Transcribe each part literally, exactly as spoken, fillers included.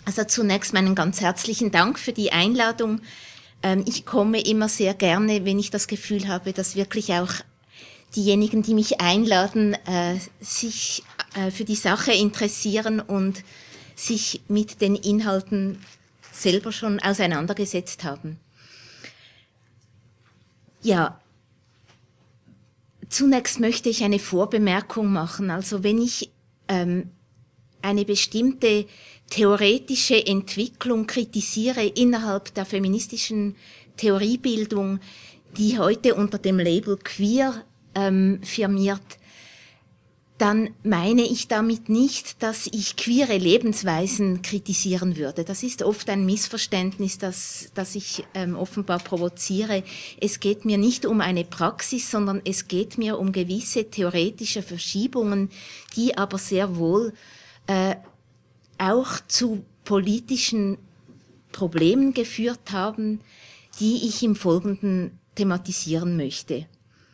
Also zunächst meinen ganz herzlichen Dank für die Einladung. Ähm, ich komme immer sehr gerne, wenn ich das Gefühl habe, dass wirklich auch diejenigen, die mich einladen, äh, sich äh, für die Sache interessieren und sich mit den Inhalten selber schon auseinandergesetzt haben. Ja, zunächst möchte ich eine Vorbemerkung machen. Also wenn ich ähm, eine bestimmte theoretische Entwicklung kritisiere innerhalb der feministischen Theoriebildung, die heute unter dem Label queer ähm, firmiert, dann meine ich damit nicht, dass ich queere Lebensweisen kritisieren würde. Das ist oft ein Missverständnis, das, das ich ähm, offenbar provoziere. Es geht mir nicht um eine Praxis, sondern es geht mir um gewisse theoretische Verschiebungen, die aber sehr wohl äh, auch zu politischen Problemen geführt haben, die ich im Folgenden thematisieren möchte.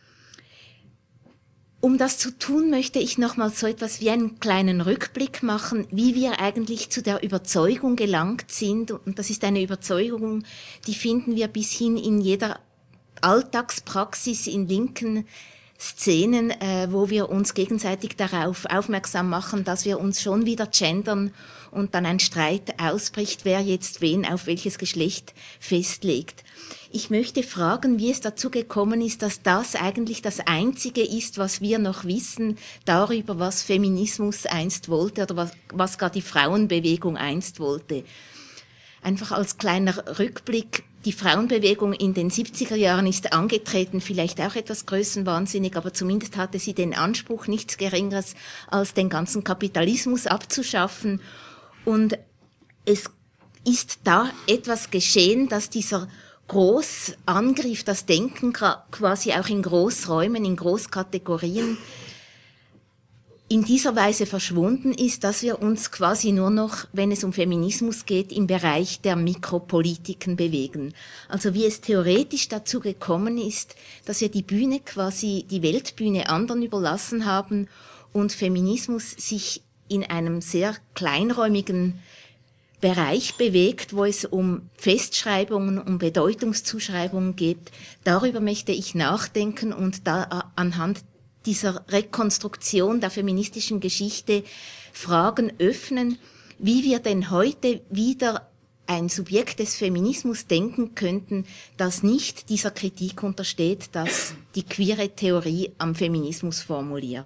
Um das zu tun, möchte ich nochmal so etwas wie einen kleinen Rückblick machen, wie wir eigentlich zu der Überzeugung gelangt sind. Und das ist eine Überzeugung, die finden wir bis hin in jeder Alltagspraxis, in linken Szenen, äh, wo wir uns gegenseitig darauf aufmerksam machen, dass wir uns schon wieder gendern und dann ein Streit ausbricht, wer jetzt wen auf welches Geschlecht festlegt. Ich möchte fragen, wie es dazu gekommen ist, dass das eigentlich das Einzige ist, was wir noch wissen darüber, was Feminismus einst wollte oder was, was gar die Frauenbewegung einst wollte. Einfach als kleiner Rückblick, die Frauenbewegung in den siebziger Jahren ist angetreten, vielleicht auch etwas größenwahnsinnig, aber zumindest hatte sie den Anspruch, nichts Geringeres als den ganzen Kapitalismus abzuschaffen. Und es ist da etwas geschehen, dass dieser Großangriff, das Denken quasi auch in Großräumen, in Großkategorien in dieser Weise verschwunden ist, dass wir uns quasi nur noch, wenn es um Feminismus geht, im Bereich der Mikropolitiken bewegen. Also wie es theoretisch dazu gekommen ist, dass wir die Bühne quasi, die Weltbühne anderen überlassen haben und Feminismus sich in einem sehr kleinräumigen Bereich bewegt, wo es um Festschreibungen, um Bedeutungszuschreibungen geht. Darüber möchte ich nachdenken und da anhand dieser Rekonstruktion der feministischen Geschichte Fragen öffnen, wie wir denn heute wieder ein Subjekt des Feminismus denken könnten, das nicht dieser Kritik untersteht, dass die queere Theorie am Feminismus formuliert.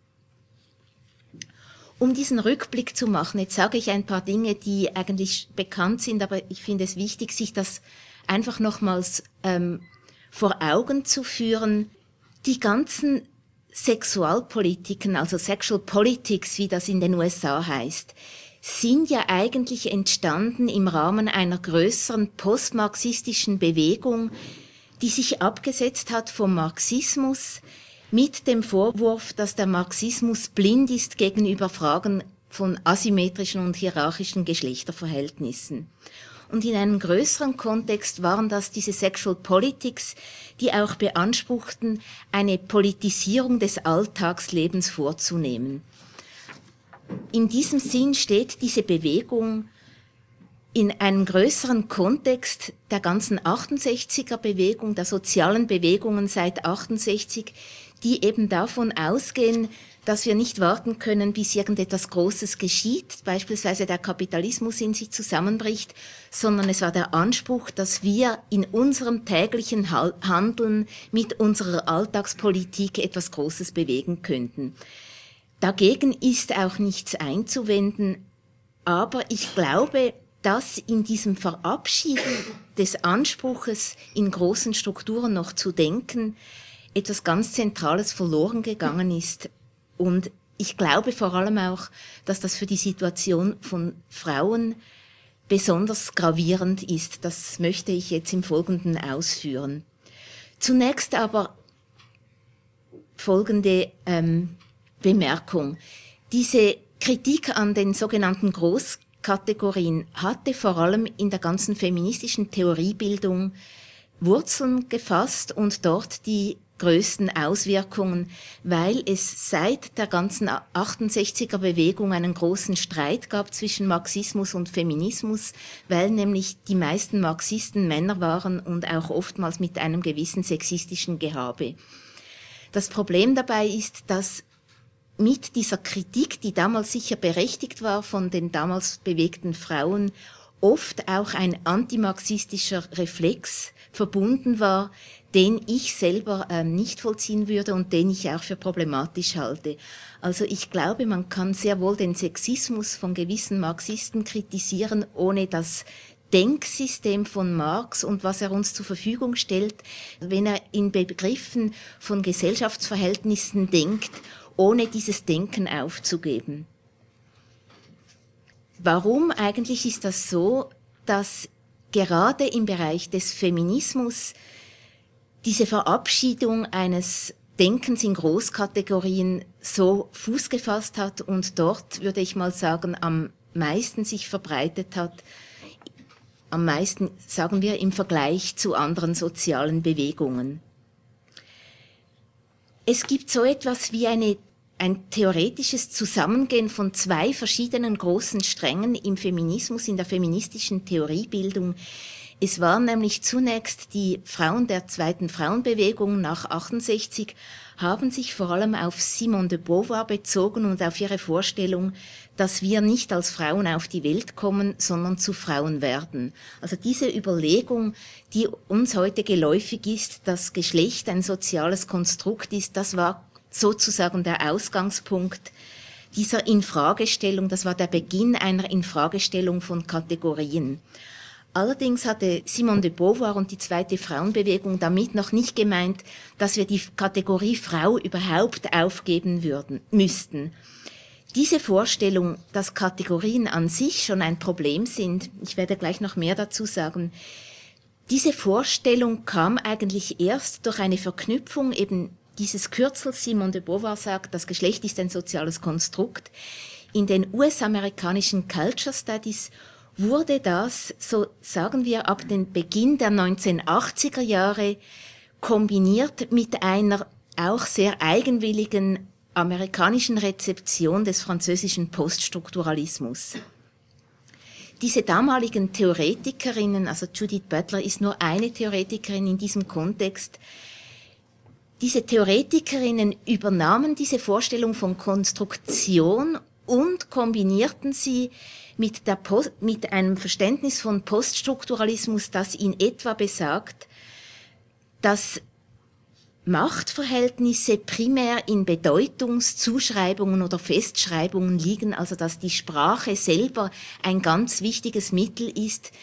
Um diesen Rückblick zu machen, jetzt sage ich ein paar Dinge, die eigentlich bekannt sind, aber ich finde es wichtig, sich das einfach nochmals ähm, vor Augen zu führen. Die ganzen Sexualpolitiken, also Sexual Politics, wie das in den U S A heißt, sind ja eigentlich entstanden im Rahmen einer größeren postmarxistischen Bewegung, die sich abgesetzt hat vom Marxismus, mit dem Vorwurf, dass der Marxismus blind ist gegenüber Fragen von asymmetrischen und hierarchischen Geschlechterverhältnissen. Und in einem größeren Kontext waren das diese Sexual Politics, die auch beanspruchten, eine Politisierung des Alltagslebens vorzunehmen. In diesem Sinn steht diese Bewegung in einem größeren Kontext der ganzen achtundsechziger Bewegung, der sozialen Bewegungen seit achtundsechzig, die eben davon ausgehen, dass wir nicht warten können, bis irgendetwas Großes geschieht, beispielsweise der Kapitalismus in sich zusammenbricht, sondern es war der Anspruch, dass wir in unserem täglichen Handeln mit unserer Alltagspolitik etwas Großes bewegen könnten. Dagegen ist auch nichts einzuwenden, aber ich glaube, dass in diesem Verabschieden des Anspruches, in großen Strukturen noch zu denken, etwas ganz Zentrales verloren gegangen ist. Und ich glaube vor allem auch, dass das für die Situation von Frauen besonders gravierend ist. Das möchte ich jetzt im Folgenden ausführen. Zunächst aber folgende ähm, Bemerkung. Diese Kritik an den sogenannten Großkategorien hatte vor allem in der ganzen feministischen Theoriebildung Wurzeln gefasst und dort die größten Auswirkungen, weil es seit der ganzen achtundsechziger Bewegung einen großen Streit gab zwischen Marxismus und Feminismus, weil nämlich die meisten Marxisten Männer waren und auch oftmals mit einem gewissen sexistischen Gehabe. Das Problem dabei ist, dass mit dieser Kritik, die damals sicher berechtigt war von den damals bewegten Frauen, oft auch ein antimarxistischer Reflex verbunden war, den ich selber äh, nicht vollziehen würde und den ich auch für problematisch halte. Also ich glaube, man kann sehr wohl den Sexismus von gewissen Marxisten kritisieren, ohne das Denksystem von Marx und was er uns zur Verfügung stellt, wenn er in Begriffen von Gesellschaftsverhältnissen denkt, ohne dieses Denken aufzugeben. Warum eigentlich ist das so, dass gerade im Bereich des Feminismus diese Verabschiedung eines Denkens in Großkategorien so Fuß gefasst hat und dort, würde ich mal sagen, am meisten sich verbreitet hat, am meisten, sagen wir, im Vergleich zu anderen sozialen Bewegungen. Es gibt so etwas wie eine ein theoretisches Zusammengehen von zwei verschiedenen großen Strängen im Feminismus, in der feministischen Theoriebildung. Es waren nämlich zunächst die Frauen der zweiten Frauenbewegung nach achtundsechzig, haben sich vor allem auf Simone de Beauvoir bezogen und auf ihre Vorstellung, dass wir nicht als Frauen auf die Welt kommen, sondern zu Frauen werden. Also diese Überlegung, die uns heute geläufig ist, dass Geschlecht ein soziales Konstrukt ist, das war sozusagen der Ausgangspunkt dieser Infragestellung, das war der Beginn einer Infragestellung von Kategorien. Allerdings hatte Simone de Beauvoir und die zweite Frauenbewegung damit noch nicht gemeint, dass wir die Kategorie Frau überhaupt aufgeben würden, müssten. Diese Vorstellung, dass Kategorien an sich schon ein Problem sind, ich werde gleich noch mehr dazu sagen, diese Vorstellung kam eigentlich erst durch eine Verknüpfung eben dieses Kürzel, Simone de Beauvoir sagt, das Geschlecht ist ein soziales Konstrukt. In den U S-amerikanischen Culture Studies wurde das, so sagen wir, ab dem Beginn der neunzehnhundertachtziger Jahre kombiniert mit einer auch sehr eigenwilligen amerikanischen Rezeption des französischen Poststrukturalismus. Diese damaligen Theoretikerinnen, also Judith Butler ist nur eine Theoretikerin in diesem Kontext, diese Theoretikerinnen übernahmen diese Vorstellung von Konstruktion und kombinierten sie mit, der Post, mit einem Verständnis von Poststrukturalismus, das in etwa besagt, dass Machtverhältnisse primär in Bedeutungszuschreibungen oder Festschreibungen liegen, also dass die Sprache selber ein ganz wichtiges Mittel ist,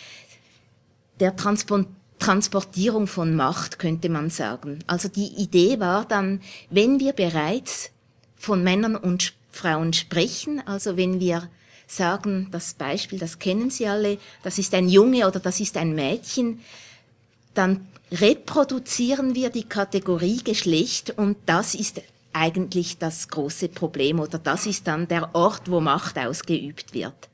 der Transport Transportierung von Macht, könnte man sagen. Also die Idee war dann, wenn wir bereits von Männern und Frauen sprechen, also wenn wir sagen, das Beispiel, das kennen Sie alle, das ist ein Junge oder das ist ein Mädchen, dann reproduzieren wir die Kategorie Geschlecht und das ist eigentlich das große Problem oder das ist dann der Ort, wo Macht ausgeübt wird.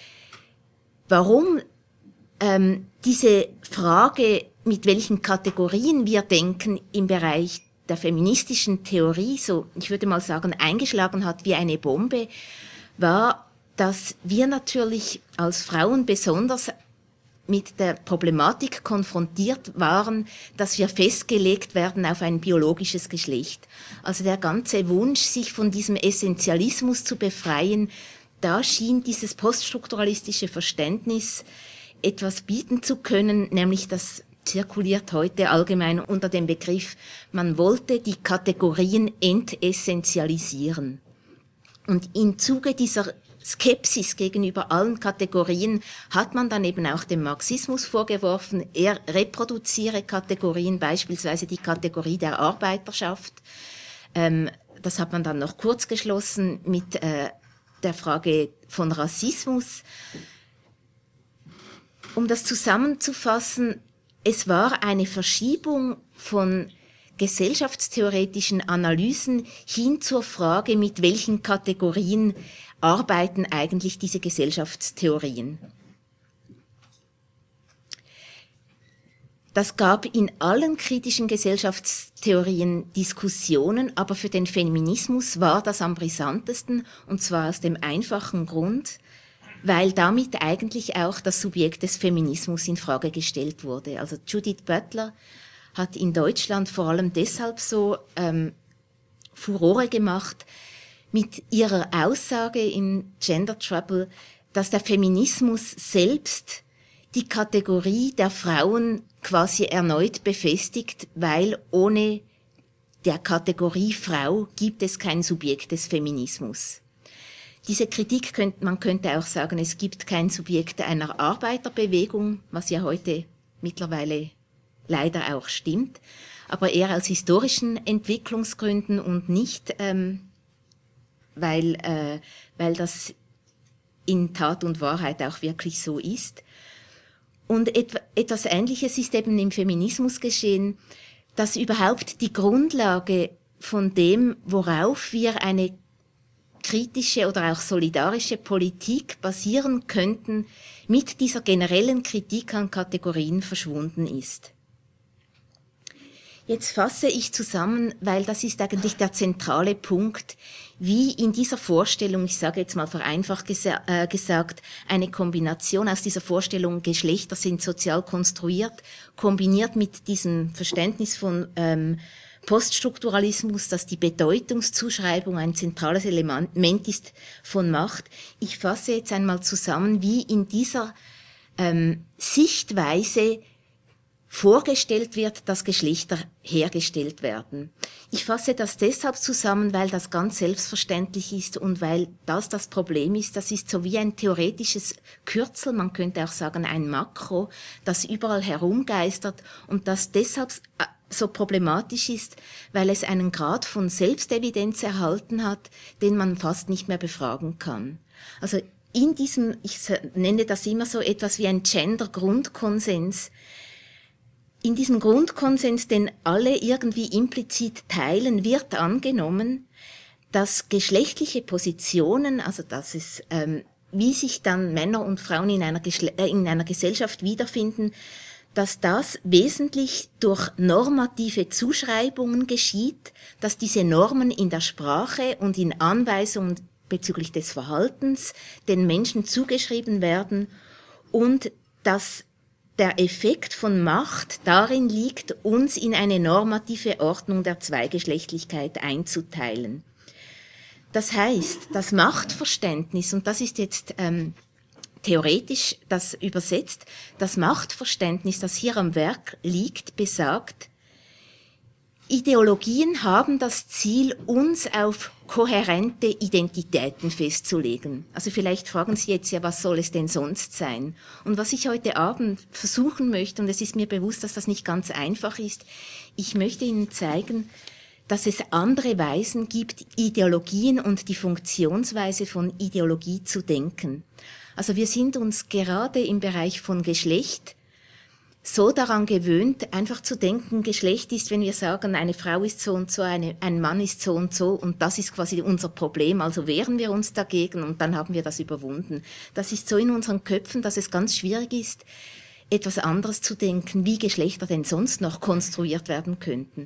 Warum ähm, diese Frage, mit welchen Kategorien wir denken im Bereich der feministischen Theorie, so ich würde mal sagen, eingeschlagen hat wie eine Bombe, war, dass wir natürlich als Frauen besonders mit der Problematik konfrontiert waren, dass wir festgelegt werden auf ein biologisches Geschlecht. Also der ganze Wunsch, sich von diesem Essentialismus zu befreien, da schien dieses poststrukturalistische Verständnis etwas bieten zu können, nämlich das zirkuliert heute allgemein unter dem Begriff, man wollte die Kategorien entessentialisieren. Und im Zuge dieser Skepsis gegenüber allen Kategorien hat man dann eben auch dem Marxismus vorgeworfen, er reproduziere Kategorien, beispielsweise die Kategorie der Arbeiterschaft. Ähm, das hat man dann noch kurz geschlossen mit äh, der Frage von Rassismus. Um das zusammenzufassen, es war eine Verschiebung von gesellschaftstheoretischen Analysen hin zur Frage, mit welchen Kategorien arbeiten eigentlich diese Gesellschaftstheorien. Das gab in allen kritischen Gesellschaftstheorien Diskussionen, aber für den Feminismus war das am brisantesten, und zwar aus dem einfachen Grund, weil damit eigentlich auch das Subjekt des Feminismus in Frage gestellt wurde. Also Judith Butler hat in Deutschland vor allem deshalb so ähm, Furore gemacht mit ihrer Aussage in Gender Trouble, dass der Feminismus selbst die Kategorie der Frauen quasi erneut befestigt, weil ohne der Kategorie Frau gibt es kein Subjekt des Feminismus. Diese Kritik könnte, man könnte auch sagen, es gibt kein Subjekt einer Arbeiterbewegung, was ja heute mittlerweile leider auch stimmt, aber eher aus historischen Entwicklungsgründen und nicht, ähm, weil, äh, weil das in Tat und Wahrheit auch wirklich so ist. Und etwas Ähnliches ist eben im Feminismus geschehen, dass überhaupt die Grundlage von dem, worauf wir eine kritische oder auch solidarische Politik basieren könnten, mit dieser generellen Kritik an Kategorien verschwunden ist. Jetzt fasse ich zusammen, weil das ist eigentlich der zentrale Punkt, wie in dieser Vorstellung, ich sage jetzt mal vereinfacht gesa- äh, gesagt, eine Kombination aus dieser Vorstellung, Geschlechter sind sozial konstruiert, kombiniert mit diesem Verständnis von ähm, Poststrukturalismus, dass die Bedeutungszuschreibung ein zentrales Element ist von Macht. Ich fasse jetzt einmal zusammen, wie in dieser ähm, Sichtweise vorgestellt wird, dass Geschlechter hergestellt werden. Ich fasse das deshalb zusammen, weil das ganz selbstverständlich ist und weil das das Problem ist. Das ist so wie ein theoretisches Kürzel, man könnte auch sagen ein Makro, das überall herumgeistert und das deshalb so problematisch ist, weil es einen Grad von Selbstevidenz erhalten hat, den man fast nicht mehr befragen kann. Also in diesem, ich nenne das immer so etwas wie ein Gender-Grundkonsens, in diesem Grundkonsens, den alle irgendwie implizit teilen, wird angenommen, dass geschlechtliche Positionen, also dass es, ähm, wie sich dann Männer und Frauen in einer, Geschle- äh, in einer Gesellschaft wiederfinden, dass das wesentlich durch normative Zuschreibungen geschieht, dass diese Normen in der Sprache und in Anweisungen bezüglich des Verhaltens den Menschen zugeschrieben werden und dass der Effekt von Macht darin liegt, uns in eine normative Ordnung der Zweigeschlechtlichkeit einzuteilen. Das heißt, das Machtverständnis, und das ist jetzt ähm, theoretisch das übersetzt, das Machtverständnis, das hier am Werk liegt, besagt, Ideologien haben das Ziel, uns auf kohärente Identitäten festzulegen. Also vielleicht fragen Sie jetzt ja, was soll es denn sonst sein? Und was ich heute Abend versuchen möchte, und es ist mir bewusst, dass das nicht ganz einfach ist, ich möchte Ihnen zeigen, dass es andere Weisen gibt, Ideologien und die Funktionsweise von Ideologie zu denken. Also wir sind uns gerade im Bereich von Geschlecht so daran gewöhnt, einfach zu denken, Geschlecht ist, wenn wir sagen, eine Frau ist so und so, eine, ein Mann ist so und so und das ist quasi unser Problem, also wehren wir uns dagegen und dann haben wir das überwunden. Das ist so in unseren Köpfen, dass es ganz schwierig ist, etwas anderes zu denken, wie Geschlechter denn sonst noch konstruiert werden könnten.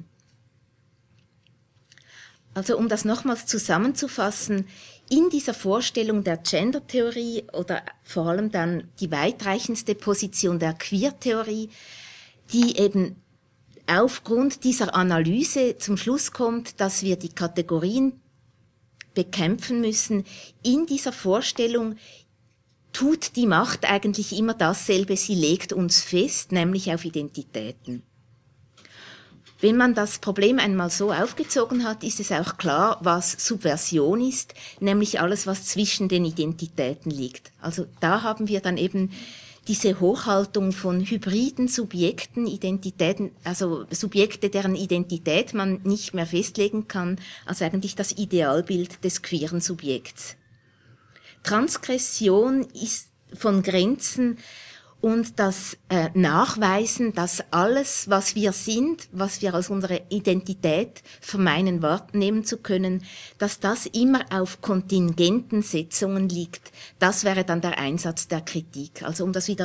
Also um das nochmals zusammenzufassen, in dieser Vorstellung der Gender-Theorie oder vor allem dann die weitreichendste Position der Queer-Theorie, die eben aufgrund dieser Analyse zum Schluss kommt, dass wir die Kategorien bekämpfen müssen. In dieser Vorstellung tut die Macht eigentlich immer dasselbe, sie legt uns fest, nämlich auf Identitäten. Wenn man das Problem einmal so aufgezogen hat, ist es auch klar, was Subversion ist, nämlich alles, was zwischen den Identitäten liegt. Also da haben wir dann eben diese Hochhaltung von hybriden Subjekten, Identitäten, also Subjekte, deren Identität man nicht mehr festlegen kann, als eigentlich das Idealbild des queeren Subjekts. Transgression ist von Grenzen und das äh, Nachweisen, dass alles, was wir sind, was wir als unsere Identität vermeinen wahrnehmen zu können, dass das immer auf Kontingentensetzungen liegt. Das wäre dann der Einsatz der Kritik. Also um das wieder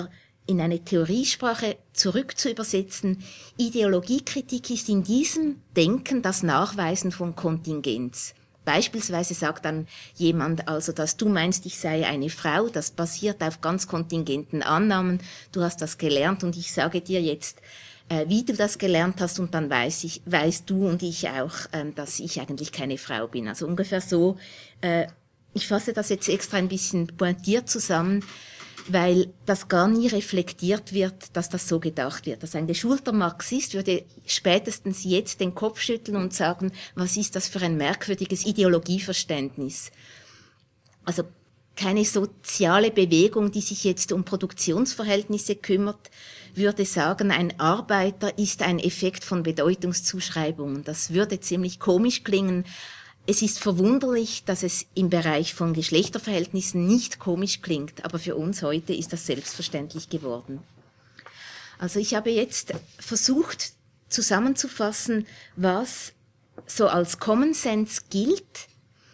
in eine Theoriesprache zurück zu übersetzen, Ideologiekritik ist in diesem Denken das Nachweisen von Kontingenz. Beispielsweise sagt dann jemand, also, dass du meinst, ich sei eine Frau, das basiert auf ganz kontingenten Annahmen, du hast das gelernt und ich sage dir jetzt, äh, wie du das gelernt hast und dann weiß ich, weißt du und ich auch, ähm, dass ich eigentlich keine Frau bin. Also ungefähr so, äh, ich fasse das jetzt extra ein bisschen pointiert zusammen, weil das gar nie reflektiert wird, dass das so gedacht wird. Also ein geschulter Marxist würde spätestens jetzt den Kopf schütteln und sagen, was ist das für ein merkwürdiges Ideologieverständnis? Also keine soziale Bewegung, die sich jetzt um Produktionsverhältnisse kümmert, würde sagen, ein Arbeiter ist ein Effekt von Bedeutungszuschreibungen. Das würde ziemlich komisch klingen. Es ist verwunderlich, dass es im Bereich von Geschlechterverhältnissen nicht komisch klingt, aber für uns heute ist das selbstverständlich geworden. Also ich habe jetzt versucht zusammenzufassen, was so als Common Sense gilt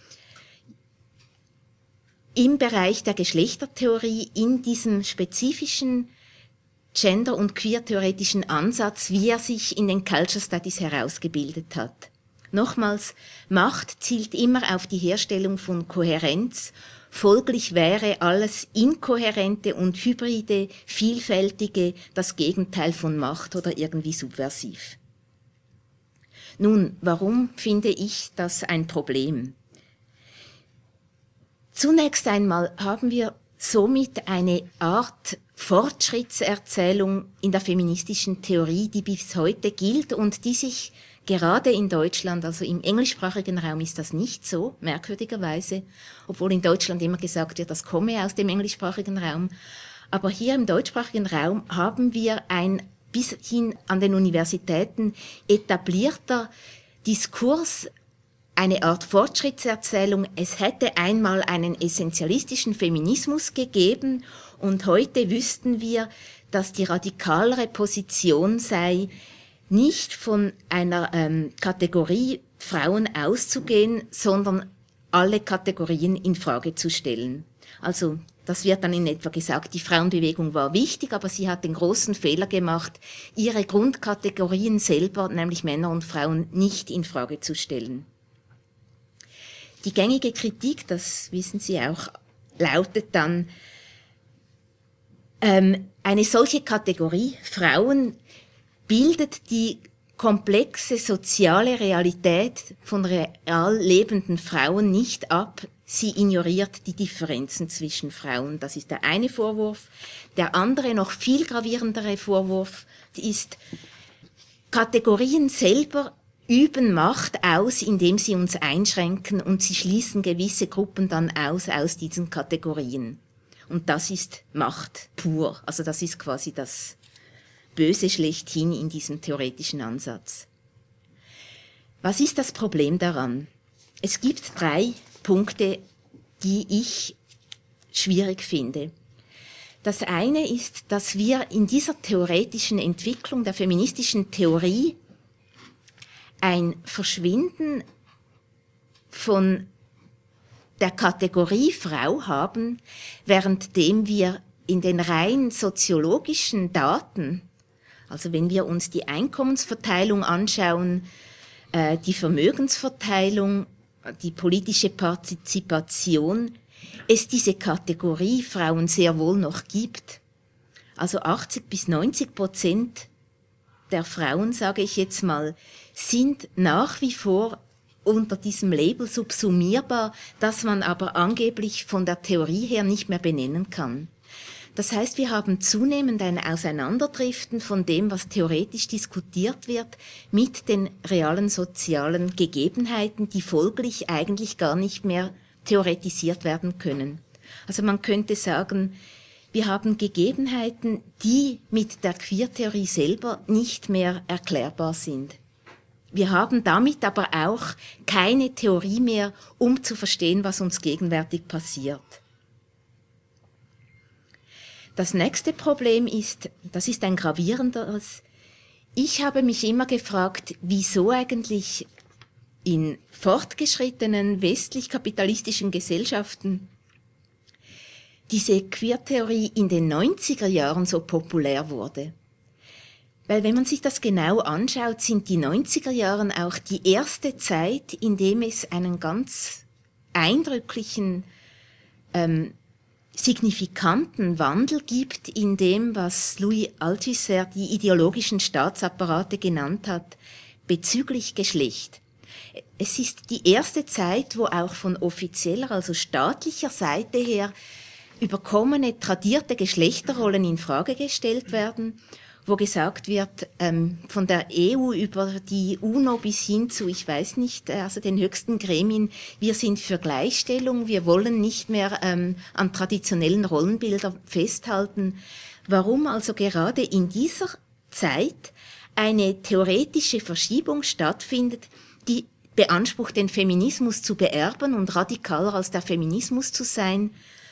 im Bereich der Geschlechtertheorie in diesem spezifischen gender- und queer-theoretischen Ansatz, wie er sich in den Culture Studies herausgebildet hat. Nochmals, Macht zielt immer auf die Herstellung von Kohärenz, folglich wäre alles Inkohärente und Hybride, Vielfältige das Gegenteil von Macht oder irgendwie subversiv. Nun, warum finde ich das ein Problem? Zunächst einmal haben wir somit eine Art Fortschrittserzählung in der feministischen Theorie, die bis heute gilt und die sich gerade in Deutschland, also im englischsprachigen Raum ist das nicht so, merkwürdigerweise, obwohl in Deutschland immer gesagt wird, das komme aus dem englischsprachigen Raum. Aber hier im deutschsprachigen Raum haben wir ein bis hin an den Universitäten etablierter Diskurs, eine Art Fortschrittserzählung. Es hätte einmal einen essentialistischen Feminismus gegeben und heute wüssten wir, dass die radikalere Position sei, nicht von einer ähm, Kategorie Frauen auszugehen, sondern alle Kategorien in Frage zu stellen. Also das wird dann in etwa gesagt, die Frauenbewegung war wichtig, aber sie hat den großen Fehler gemacht, ihre Grundkategorien selber, nämlich Männer und Frauen, nicht in Frage zu stellen. Die gängige Kritik, das wissen Sie auch, lautet dann, ähm, eine solche Kategorie Frauen bildet die komplexe soziale Realität von real lebenden Frauen nicht ab. Sie ignoriert die Differenzen zwischen Frauen. Das ist der eine Vorwurf. Der andere, noch viel gravierendere Vorwurf ist, Kategorien selber üben Macht aus, indem sie uns einschränken und sie schließen gewisse Gruppen dann aus aus diesen Kategorien. Und das ist Macht pur. Also das ist quasi das Böse schlechthin in diesem theoretischen Ansatz. Was ist das Problem daran? Es gibt drei Punkte, die ich schwierig finde. Das eine ist, dass wir in dieser theoretischen Entwicklung der feministischen Theorie ein Verschwinden von der Kategorie Frau haben, währenddem wir in den rein soziologischen Daten, also wenn wir uns die Einkommensverteilung anschauen, äh, die Vermögensverteilung, die politische Partizipation, es diese Kategorie Frauen sehr wohl noch gibt. Also achtzig bis neunzig Prozent der Frauen, sage ich jetzt mal, sind nach wie vor unter diesem Label subsumierbar, das man aber angeblich von der Theorie her nicht mehr benennen kann. Das heißt, wir haben zunehmend ein Auseinanderdriften von dem, was theoretisch diskutiert wird, mit den realen sozialen Gegebenheiten, die folglich eigentlich gar nicht mehr theoretisiert werden können. Also man könnte sagen, wir haben Gegebenheiten, die mit der Queertheorie selber nicht mehr erklärbar sind. Wir haben damit aber auch keine Theorie mehr, um zu verstehen, was uns gegenwärtig passiert. Das nächste Problem ist, das ist ein gravierenderes, ich habe mich immer gefragt, wieso eigentlich in fortgeschrittenen westlich-kapitalistischen Gesellschaften diese Queertheorie in den neunziger Jahren so populär wurde. Weil wenn man sich das genau anschaut, sind die neunziger Jahren auch die erste Zeit, in dem es einen ganz eindrücklichen, ähm, signifikanten Wandel gibt in dem, was Louis Althusser die ideologischen Staatsapparate genannt hat, bezüglich Geschlecht. Es ist die erste Zeit, wo auch von offizieller, also staatlicher Seite her überkommene, tradierte Geschlechterrollen in Frage gestellt werden, wo gesagt wird, ähm, von der E U über die UNO bis hin zu, ich weiß nicht, also den höchsten Gremien, wir sind für Gleichstellung, wir wollen nicht mehr ähm, an traditionellen Rollenbildern festhalten. Warum also gerade in dieser Zeit eine theoretische Verschiebung stattfindet, die beansprucht, den Feminismus zu beerben und radikaler als der Feminismus zu sein.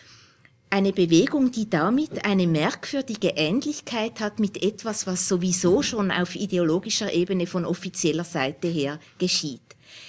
Eine Bewegung, die damit eine merkwürdige Ähnlichkeit hat mit etwas, was sowieso schon auf ideologischer Ebene von offizieller Seite her geschieht.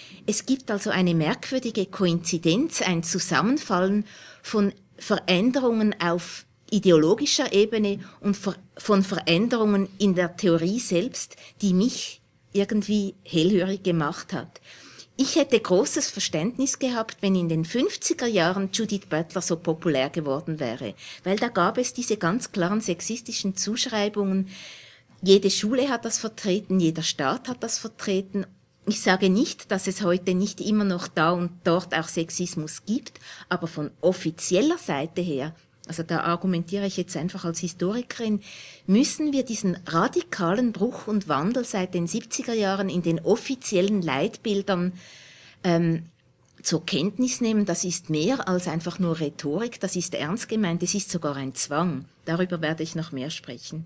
Es gibt also eine merkwürdige Koinzidenz, ein Zusammenfallen von Veränderungen auf ideologischer Ebene und von Veränderungen in der Theorie selbst, die mich irgendwie hellhörig gemacht hat. Ich hätte großes Verständnis gehabt, wenn in den fünfziger Jahren Judith Butler so populär geworden wäre, weil da gab es diese ganz klaren sexistischen Zuschreibungen. Jede Schule hat das vertreten, jeder Staat hat das vertreten. Ich sage nicht, dass es heute nicht immer noch da und dort auch Sexismus gibt, aber von offizieller Seite her, also da argumentiere ich jetzt einfach als Historikerin, müssen wir diesen radikalen Bruch und Wandel seit den siebziger Jahren in den offiziellen Leitbildern ähm, zur Kenntnis nehmen. Das ist mehr als einfach nur Rhetorik, das ist ernst gemeint, es ist sogar ein Zwang. Darüber werde ich noch mehr sprechen.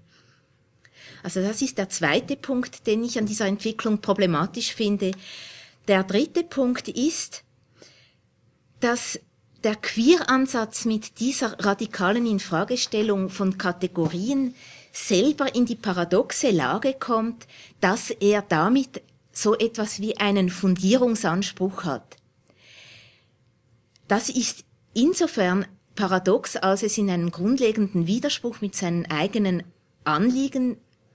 Also das ist der zweite Punkt, den ich an dieser Entwicklung problematisch finde. Der dritte Punkt ist, dass der Queer-Ansatz mit dieser radikalen Infragestellung von Kategorien selber in die paradoxe Lage kommt, dass er damit so etwas wie einen Fundierungsanspruch hat. Das ist insofern paradox, als es in einem grundlegenden Widerspruch mit seinen eigenen Anliegen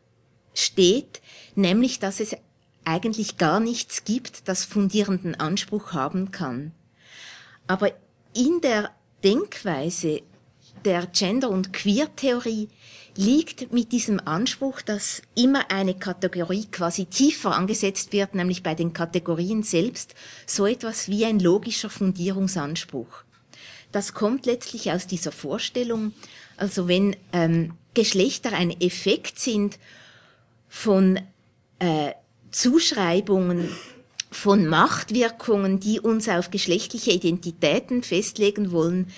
steht, nämlich dass es eigentlich gar nichts gibt, das fundierenden Anspruch haben kann. Aber in der Denkweise der Gender- und Queer-Theorie liegt mit diesem Anspruch, dass immer eine Kategorie quasi tiefer angesetzt wird, nämlich bei den Kategorien selbst, so etwas wie ein logischer Fundierungsanspruch. Das kommt letztlich aus dieser Vorstellung, also wenn ähm, Geschlechter ein Effekt sind von äh, Zuschreibungen, von Machtwirkungen, die uns auf geschlechtliche Identitäten festlegen wollen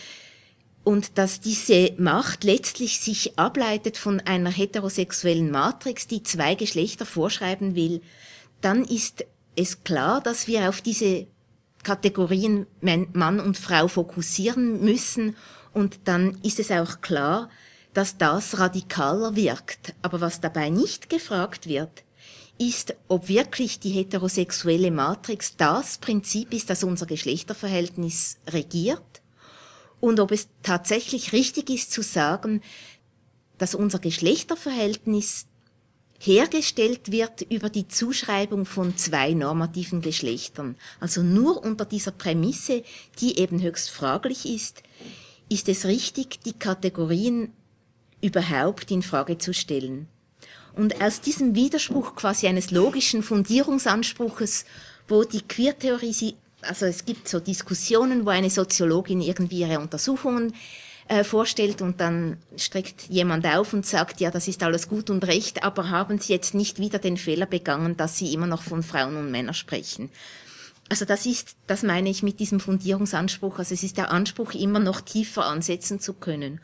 und dass diese Macht letztlich sich ableitet von einer heterosexuellen Matrix, die zwei Geschlechter vorschreiben will, dann ist es klar, dass wir auf diese Kategorien Mann und Frau fokussieren müssen und dann ist es auch klar, dass das radikaler wirkt. Aber was dabei nicht gefragt wird, ist, ob wirklich die heterosexuelle Matrix das Prinzip ist, das unser Geschlechterverhältnis regiert und ob es tatsächlich richtig ist zu sagen, dass unser Geschlechterverhältnis hergestellt wird über die Zuschreibung von zwei normativen Geschlechtern. Also nur unter dieser Prämisse, die eben höchst fraglich ist, ist es richtig, die Kategorien überhaupt in Frage zu stellen. Und aus diesem Widerspruch quasi eines logischen Fundierungsanspruches, wo die Queertheorie, also es gibt so Diskussionen, wo eine Soziologin irgendwie ihre Untersuchungen äh, vorstellt und dann streckt jemand auf und sagt, ja, das ist alles gut und recht, aber haben Sie jetzt nicht wieder den Fehler begangen, dass Sie immer noch von Frauen und Männern sprechen. Also das ist, das meine ich mit diesem Fundierungsanspruch, also es ist der Anspruch, immer noch tiefer ansetzen zu können.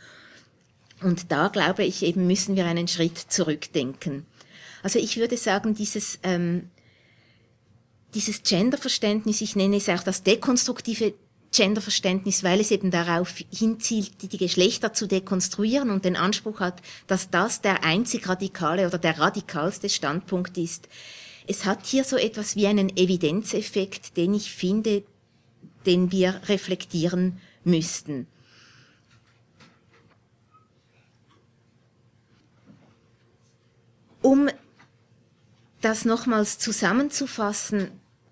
Und da, glaube ich, eben müssen wir einen Schritt zurückdenken. Also ich würde sagen, dieses, ähm, dieses Genderverständnis, ich nenne es auch das dekonstruktive Genderverständnis, weil es eben darauf hinzielt, die Geschlechter zu dekonstruieren und den Anspruch hat, dass das der einzig radikale oder der radikalste Standpunkt ist. Es hat hier so etwas wie einen Evidenzeffekt, den ich finde, den wir reflektieren müssten. das nochmals zusammenzufassen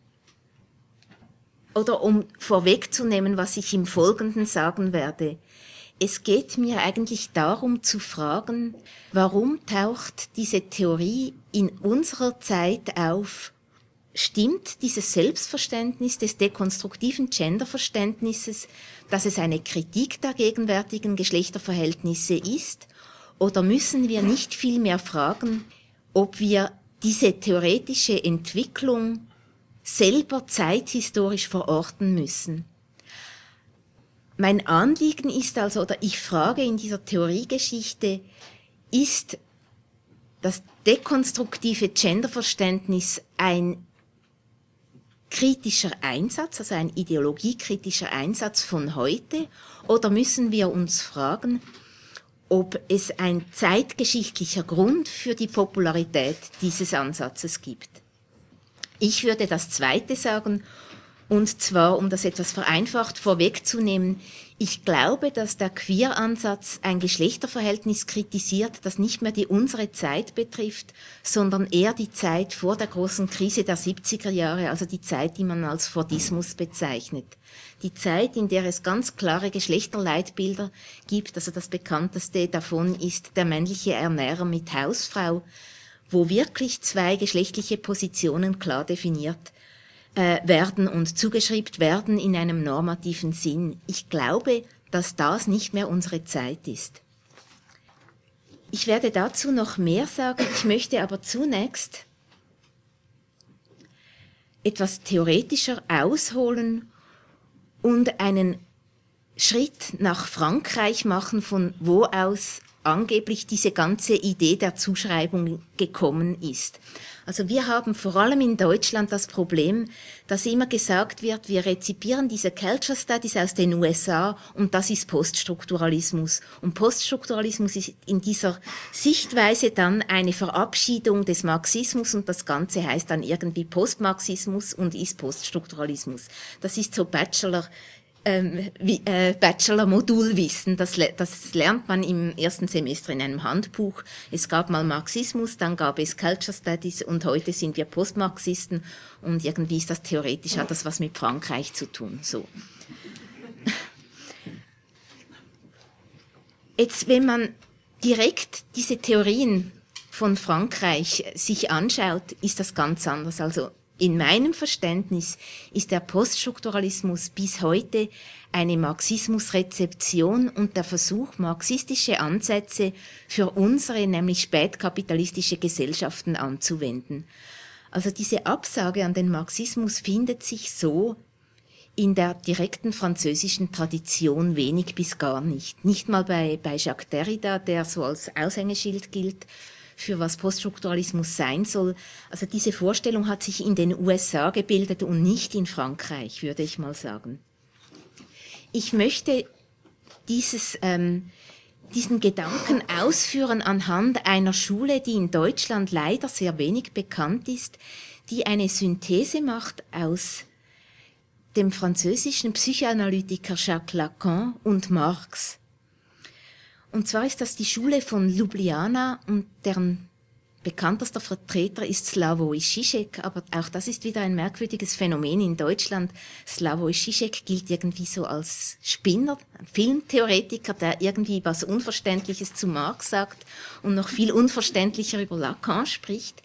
oder um vorwegzunehmen, was ich im Folgenden sagen werde. Es geht mir eigentlich darum zu fragen, warum taucht diese Theorie in unserer Zeit auf? Stimmt dieses Selbstverständnis des dekonstruktiven Genderverständnisses, dass es eine Kritik der gegenwärtigen Geschlechterverhältnisse ist? Oder müssen wir nicht vielmehr fragen, ob wir diese theoretische Entwicklung selber zeithistorisch verorten müssen? Mein Anliegen ist also, oder ich frage in dieser Theoriegeschichte, ist das dekonstruktive Genderverständnis ein kritischer Einsatz, also ein ideologiekritischer Einsatz von heute, oder müssen wir uns fragen, ob es ein zeitgeschichtlicher Grund für die Popularität dieses Ansatzes gibt? Ich würde das Zweite sagen, und zwar, um das etwas vereinfacht vorwegzunehmen, ich glaube, dass der Queer-Ansatz ein Geschlechterverhältnis kritisiert, das nicht mehr die unsere Zeit betrifft, sondern eher die Zeit vor der großen Krise der siebziger Jahre, also die Zeit, die man als Fordismus bezeichnet. Die Zeit, in der es ganz klare Geschlechterleitbilder gibt, also das bekannteste davon ist der männliche Ernährer mit Hausfrau, wo wirklich zwei geschlechtliche Positionen klar definiert äh, werden und zugeschrieben werden in einem normativen Sinn. Ich glaube, dass das nicht mehr unsere Zeit ist. Ich werde dazu noch mehr sagen, ich möchte aber zunächst etwas theoretischer ausholen und einen Schritt nach Frankreich machen, von wo aus angeblich diese ganze Idee der Zuschreibung gekommen ist. Also wir haben vor allem in Deutschland das Problem, dass immer gesagt wird, wir rezipieren diese Culture Studies aus den U S A und das ist Poststrukturalismus. Und Poststrukturalismus ist in dieser Sichtweise dann eine Verabschiedung des Marxismus und das Ganze heißt dann irgendwie Postmarxismus und ist Poststrukturalismus. Das ist so Bachelor Ähm, wie, äh, Bachelor-Modulwissen, das, das lernt man im ersten Semester in einem Handbuch. Es gab mal Marxismus, dann gab es Culture Studies und heute sind wir Postmarxisten und irgendwie ist das theoretisch, hat das was mit Frankreich zu tun. So. Jetzt, wenn man direkt diese Theorien von Frankreich sich anschaut, ist das ganz anders. Also in meinem Verständnis ist der Poststrukturalismus bis heute eine Marxismusrezeption und der Versuch, marxistische Ansätze für unsere, nämlich spätkapitalistische Gesellschaften anzuwenden. Also diese Absage an den Marxismus findet sich so in der direkten französischen Tradition wenig bis gar nicht. Nicht mal bei, bei Jacques Derrida, der so als Aushängeschild gilt, für was Poststrukturalismus sein soll. Also diese Vorstellung hat sich in den U S A gebildet und nicht in Frankreich, würde ich mal sagen. Ich möchte dieses, ähm, diesen Gedanken ausführen anhand einer Schule, die in Deutschland leider sehr wenig bekannt ist, die eine Synthese macht aus dem französischen Psychoanalytiker Jacques Lacan und Marx. Und zwar ist das die Schule von Ljubljana und deren bekanntester Vertreter ist Slavoj Žižek, aber auch das ist wieder ein merkwürdiges Phänomen in Deutschland. Slavoj Žižek gilt irgendwie so als Spinner, ein Filmtheoretiker, der irgendwie was Unverständliches zu Marx sagt und noch viel unverständlicher über Lacan spricht.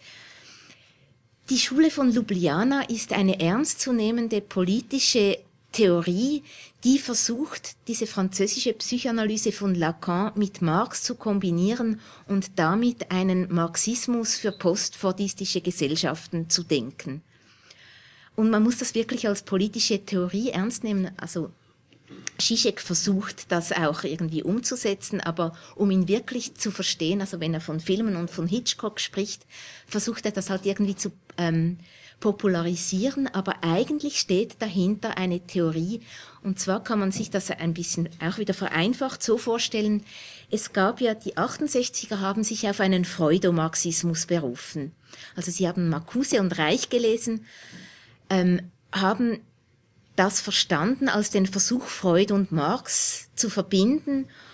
Die Schule von Ljubljana ist eine ernstzunehmende politische Theorie, die versucht, diese französische Psychoanalyse von Lacan mit Marx zu kombinieren und damit einen Marxismus für postfordistische Gesellschaften zu denken. Und man muss das wirklich als politische Theorie ernst nehmen. Also Žižek versucht, das auch irgendwie umzusetzen, aber um ihn wirklich zu verstehen, also wenn er von Filmen und von Hitchcock spricht, versucht er das halt irgendwie zu ähm, popularisieren, aber eigentlich steht dahinter eine Theorie, und zwar kann man sich das ein bisschen auch wieder vereinfacht so vorstellen, es gab ja, die achtundsechziger haben sich auf einen Freudomarxismus berufen. Also sie haben Marcuse und Reich gelesen, ähm, haben das verstanden als den Versuch, Freud und Marx zu verbinden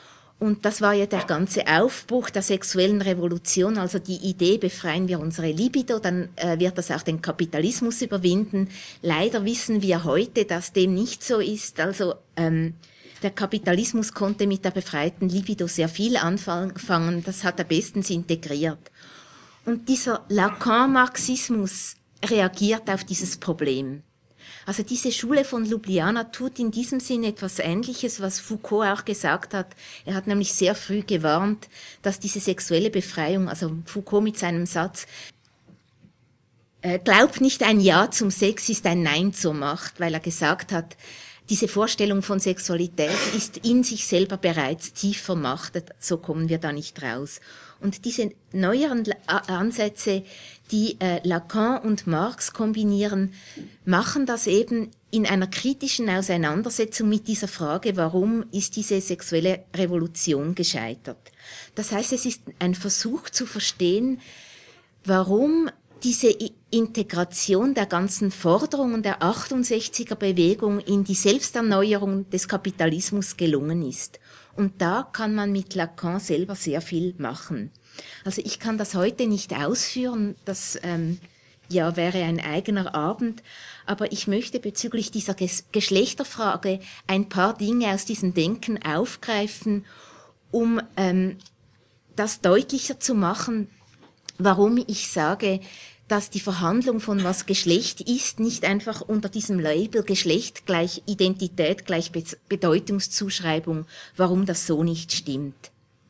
Und das war ja der ganze Aufbruch der sexuellen Revolution, also die Idee, befreien wir unsere Libido, dann äh, wird das auch den Kapitalismus überwinden. Leider wissen wir heute, dass dem nicht so ist. Also ähm, der Kapitalismus konnte mit der befreiten Libido sehr viel anfangen, das hat er bestens integriert. Und dieser Lacan-Marxismus reagiert auf dieses Problem. Also diese Schule von Ljubljana tut in diesem Sinne etwas Ähnliches, was Foucault auch gesagt hat. Er hat nämlich sehr früh gewarnt, dass diese sexuelle Befreiung, also Foucault mit seinem Satz, äh, glaub nicht, ein Ja zum Sex ist ein Nein zur Macht, weil er gesagt hat, diese Vorstellung von Sexualität ist in sich selber bereits tief vermachtet, so kommen wir da nicht raus. Und diese neueren Ansätze, die äh, Lacan und Marx kombinieren, machen das eben in einer kritischen Auseinandersetzung mit dieser Frage, warum ist diese sexuelle Revolution gescheitert. Das heißt, es ist ein Versuch zu verstehen, warum diese Integration der ganzen Forderungen der achtundsechziger Bewegung in die Selbsterneuerung des Kapitalismus gelungen ist. Und da kann man mit Lacan selber sehr viel machen. Also ich kann das heute nicht ausführen, das ähm, ja, wäre ein eigener Abend, aber ich möchte bezüglich dieser Ges- Geschlechterfrage ein paar Dinge aus diesem Denken aufgreifen, um ähm, das deutlicher zu machen, warum ich sage, dass die Verhandlung von was Geschlecht ist, nicht einfach unter diesem Label Geschlecht gleich Identität gleich Be- Bedeutungszuschreibung, warum das so nicht stimmt.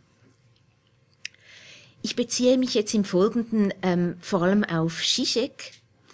Ich beziehe mich jetzt im Folgenden ähm, vor allem auf Žižek,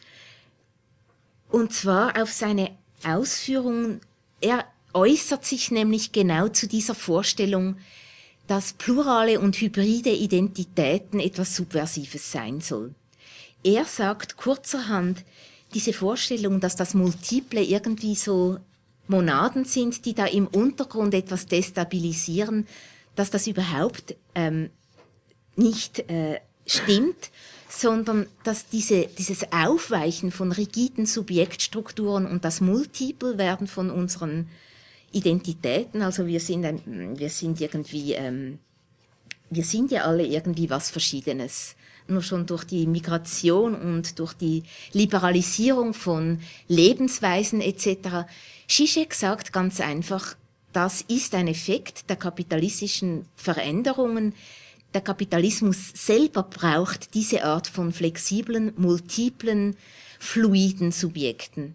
und zwar auf seine Ausführungen. Er äußert sich nämlich genau zu dieser Vorstellung, dass plurale und hybride Identitäten etwas Subversives sein soll. Er sagt kurzerhand, diese Vorstellung, dass das Multiple irgendwie so Monaden sind, die da im Untergrund etwas destabilisieren, dass das überhaupt ähm, nicht äh, stimmt, sondern dass diese, dieses Aufweichen von rigiden Subjektstrukturen und das Multiple-Werden von unseren Identitäten, also wir sind, ein, wir sind irgendwie, ähm, wir sind ja alle irgendwie was Verschiedenes. Nur schon durch die Migration und durch die Liberalisierung von Lebensweisen et cetera. Žižek sagt ganz einfach, das ist ein Effekt der kapitalistischen Veränderungen. Der Kapitalismus selber braucht diese Art von flexiblen, multiplen, fluiden Subjekten.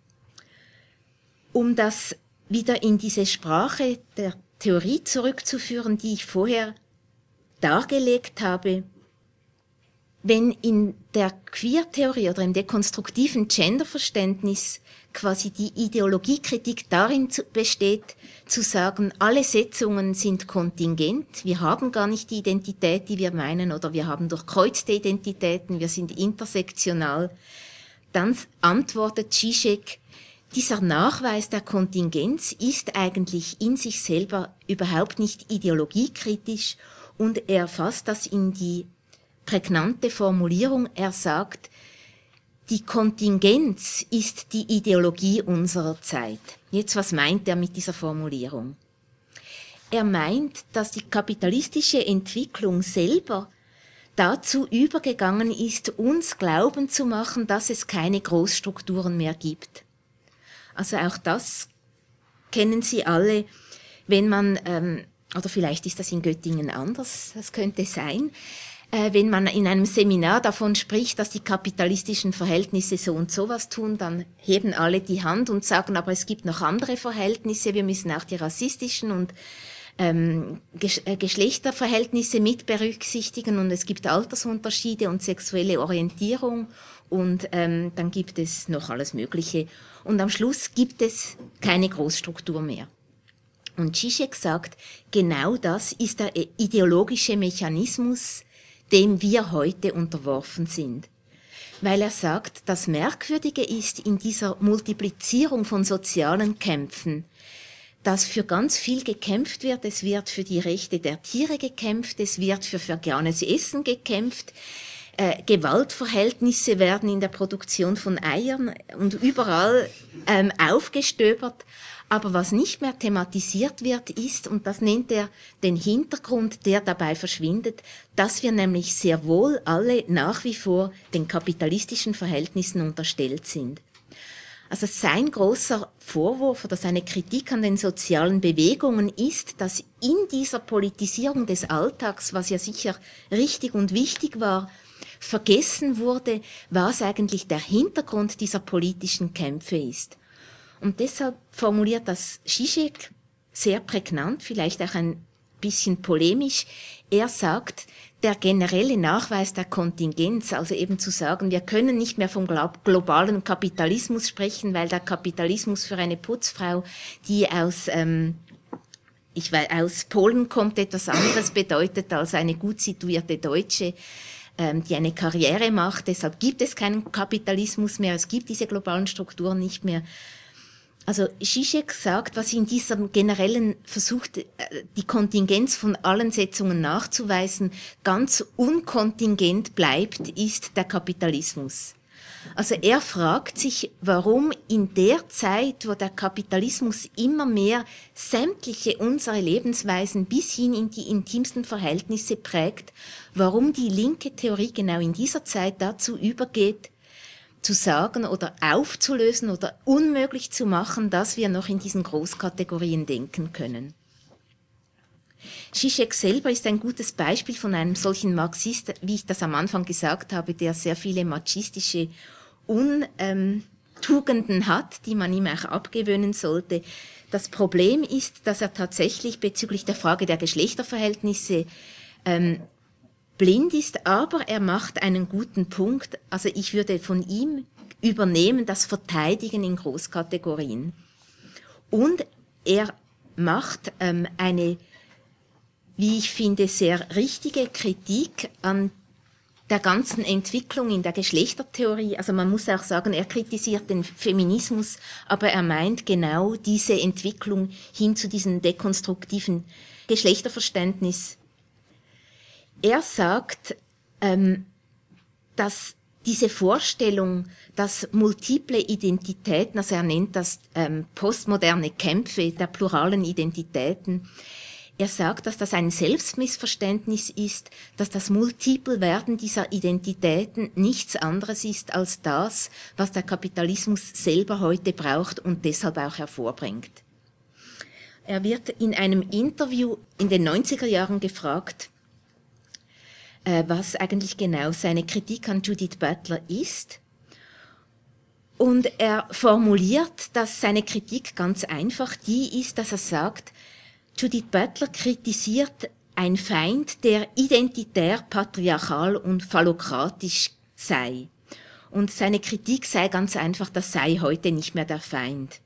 Um das wieder in diese Sprache der Theorie zurückzuführen, die ich vorher dargelegt habe, wenn in der Queer-Theorie oder im dekonstruktiven Genderverständnis quasi die Ideologiekritik darin besteht, zu sagen, alle Setzungen sind kontingent, wir haben gar nicht die Identität, die wir meinen, oder wir haben durchkreuzte Identitäten, wir sind intersektional, dann antwortet Žižek, dieser Nachweis der Kontingenz ist eigentlich in sich selber überhaupt nicht ideologiekritisch, und er fasst das in die prägnante Formulierung. Er sagt, die Kontingenz ist die Ideologie unserer Zeit. Jetzt, was meint er mit dieser Formulierung? Er meint, dass die kapitalistische Entwicklung selber dazu übergegangen ist, uns glauben zu machen, dass es keine Großstrukturen mehr gibt. Also auch das kennen Sie alle, wenn man, ähm, oder vielleicht ist das in Göttingen anders, das könnte sein, äh, wenn man in einem Seminar davon spricht, dass die kapitalistischen Verhältnisse so und sowas tun, dann heben alle die Hand und sagen, aber es gibt noch andere Verhältnisse, wir müssen auch die rassistischen und ähm, Gesch- äh, Geschlechterverhältnisse mit berücksichtigen, und es gibt Altersunterschiede und sexuelle Orientierung, und ähm, dann gibt es noch alles Mögliche. Und am Schluss gibt es keine Großstruktur mehr. Und Žižek sagt, genau das ist der ideologische Mechanismus, dem wir heute unterworfen sind. Weil er sagt, das Merkwürdige ist in dieser Multiplizierung von sozialen Kämpfen, dass für ganz viel gekämpft wird. Es wird für die Rechte der Tiere gekämpft, es wird für veganes Essen gekämpft, äh, Gewaltverhältnisse werden in der Produktion von Eiern und überall ähm, aufgestöbert. Aber was nicht mehr thematisiert wird, ist, und das nennt er den Hintergrund, der dabei verschwindet, dass wir nämlich sehr wohl alle nach wie vor den kapitalistischen Verhältnissen unterstellt sind. Also sein großer Vorwurf oder seine Kritik an den sozialen Bewegungen ist, dass in dieser Politisierung des Alltags, was ja sicher richtig und wichtig war, vergessen wurde, was eigentlich der Hintergrund dieser politischen Kämpfe ist. Und deshalb formuliert das Žižek sehr prägnant, vielleicht auch ein bisschen polemisch. Er sagt, der generelle Nachweis der Kontingenz, also eben zu sagen, wir können nicht mehr vom globalen Kapitalismus sprechen, weil der Kapitalismus für eine Putzfrau, die aus, ähm, ich weiß, aus Polen kommt, etwas anderes bedeutet als eine gut situierte Deutsche, ähm, die eine Karriere macht. Deshalb gibt es keinen Kapitalismus mehr, es gibt diese globalen Strukturen nicht mehr. Also Žižek sagt, was in diesem generellen Versuch, die Kontingenz von allen Setzungen nachzuweisen, ganz unkontingent bleibt, ist der Kapitalismus. Also er fragt sich, warum in der Zeit, wo der Kapitalismus immer mehr sämtliche unsere Lebensweisen bis hin in die intimsten Verhältnisse prägt, warum die linke Theorie genau in dieser Zeit dazu übergeht, zu sagen oder aufzulösen oder unmöglich zu machen, dass wir noch in diesen Großkategorien denken können. Žižek selber ist ein gutes Beispiel von einem solchen Marxist, wie ich das am Anfang gesagt habe, der sehr viele machistische Untugenden hat, die man ihm auch abgewöhnen sollte. Das Problem ist, dass er tatsächlich bezüglich der Frage der Geschlechterverhältnisse ähm, blind ist, aber er macht einen guten Punkt. Also ich würde von ihm übernehmen das Verteidigen in Großkategorien. Und er macht ähm, eine, wie ich finde, sehr richtige Kritik an der ganzen Entwicklung in der Geschlechtertheorie. Also man muss auch sagen, er kritisiert den Feminismus, aber er meint genau diese Entwicklung hin zu diesem dekonstruktiven Geschlechterverständnis. Er sagt, ähm, dass diese Vorstellung, dass multiple Identitäten, also er nennt das ähm, postmoderne Kämpfe der pluralen Identitäten, er sagt, dass das ein Selbstmissverständnis ist, dass das Multiple-Werden dieser Identitäten nichts anderes ist als das, was der Kapitalismus selber heute braucht und deshalb auch hervorbringt. Er wird in einem Interview in den neunziger Jahren gefragt, was eigentlich genau seine Kritik an Judith Butler ist. Und er formuliert, dass seine Kritik ganz einfach die ist, dass er sagt, Judith Butler kritisiert ein Feind, der identitär, patriarchal und phallokratisch sei. Und seine Kritik sei ganz einfach, das sei heute nicht mehr der Feind.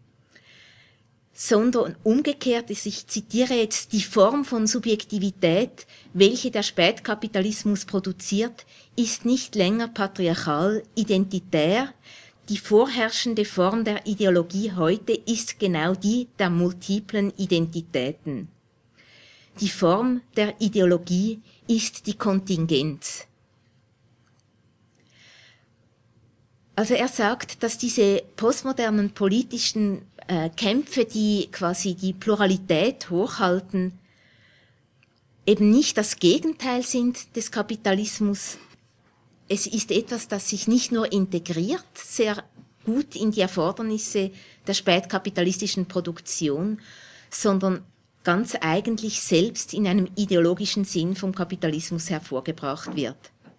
Sondern umgekehrt ist, ich zitiere jetzt, die Form von Subjektivität, welche der Spätkapitalismus produziert, ist nicht länger patriarchal, identitär. Die vorherrschende Form der Ideologie heute ist genau die der multiplen Identitäten. Die Form der Ideologie ist die Kontingenz. Also er sagt, dass diese postmodernen politischen äh, Kämpfe, die quasi die Pluralität hochhalten, eben nicht das Gegenteil sind des Kapitalismus. Es ist etwas, das sich nicht nur integriert, sehr gut in die Erfordernisse der spätkapitalistischen Produktion, sondern ganz eigentlich selbst in einem ideologischen Sinn vom Kapitalismus hervorgebracht wird.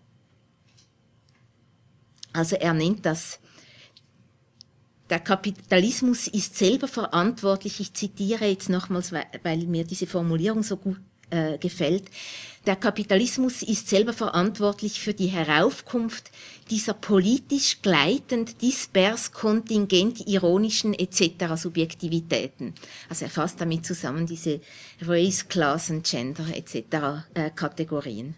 Also er nennt das, der Kapitalismus ist selber verantwortlich, ich zitiere jetzt nochmals, weil, weil mir diese Formulierung so gut äh, gefällt, der Kapitalismus ist selber verantwortlich für die Heraufkunft dieser politisch gleitend, dispers, kontingent, ironischen et cetera Subjektivitäten. Also er fasst damit zusammen diese Race, Class und Gender et cetera äh, Kategorien.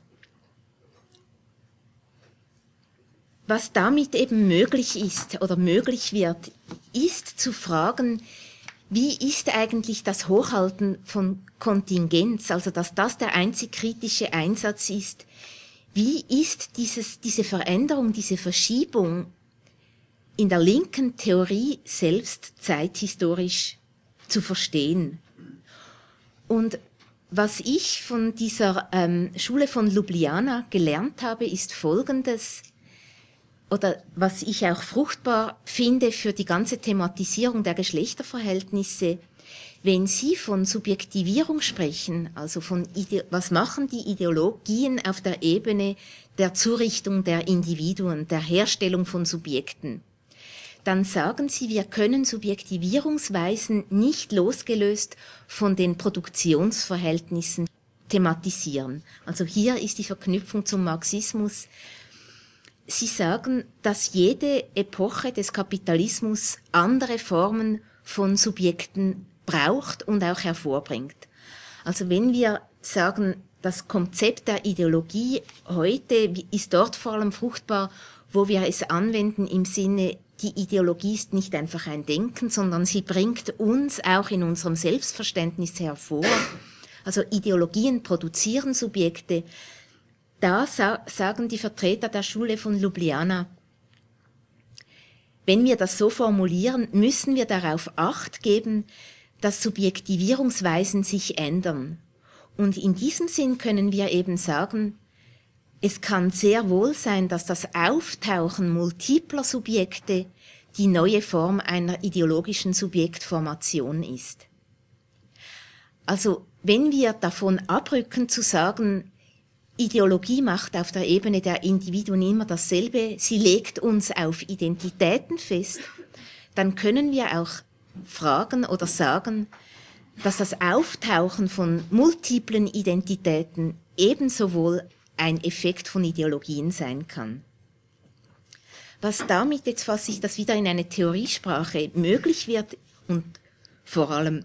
Was damit eben möglich ist oder möglich wird, ist zu fragen, wie ist eigentlich das Hochhalten von Kontingenz, also dass das der einzig kritische Einsatz ist, wie ist dieses, diese Veränderung, diese Verschiebung in der linken Theorie selbst zeithistorisch zu verstehen? Und was ich von dieser ähm, Schule von Ljubljana gelernt habe, ist Folgendes, oder was ich auch fruchtbar finde für die ganze Thematisierung der Geschlechterverhältnisse. Wenn Sie von Subjektivierung sprechen, also von Ide- was machen die Ideologien auf der Ebene der Zurichtung der Individuen, der Herstellung von Subjekten, dann sagen Sie, wir können Subjektivierungsweisen nicht losgelöst von den Produktionsverhältnissen thematisieren. Also hier ist die Verknüpfung zum Marxismus. Sie sagen, dass jede Epoche des Kapitalismus andere Formen von Subjekten braucht und auch hervorbringt. Also wenn wir sagen, das Konzept der Ideologie heute ist dort vor allem fruchtbar, wo wir es anwenden im Sinne, die Ideologie ist nicht einfach ein Denken, sondern sie bringt uns auch in unserem Selbstverständnis hervor. Also Ideologien produzieren Subjekte. Da sa- sagen die Vertreter der Schule von Ljubljana, wenn wir das so formulieren, müssen wir darauf Acht geben, dass Subjektivierungsweisen sich ändern. Und in diesem Sinn können wir eben sagen, es kann sehr wohl sein, dass das Auftauchen multipler Subjekte die neue Form einer ideologischen Subjektformation ist. Also wenn wir davon abrücken zu sagen, Ideologie macht auf der Ebene der Individuen immer dasselbe, sie legt uns auf Identitäten fest, dann können wir auch fragen oder sagen, dass das Auftauchen von multiplen Identitäten ebenso wohl ein Effekt von Ideologien sein kann. Was damit, jetzt fasse ich das wieder in eine Theoriesprache, möglich wird und vor allem,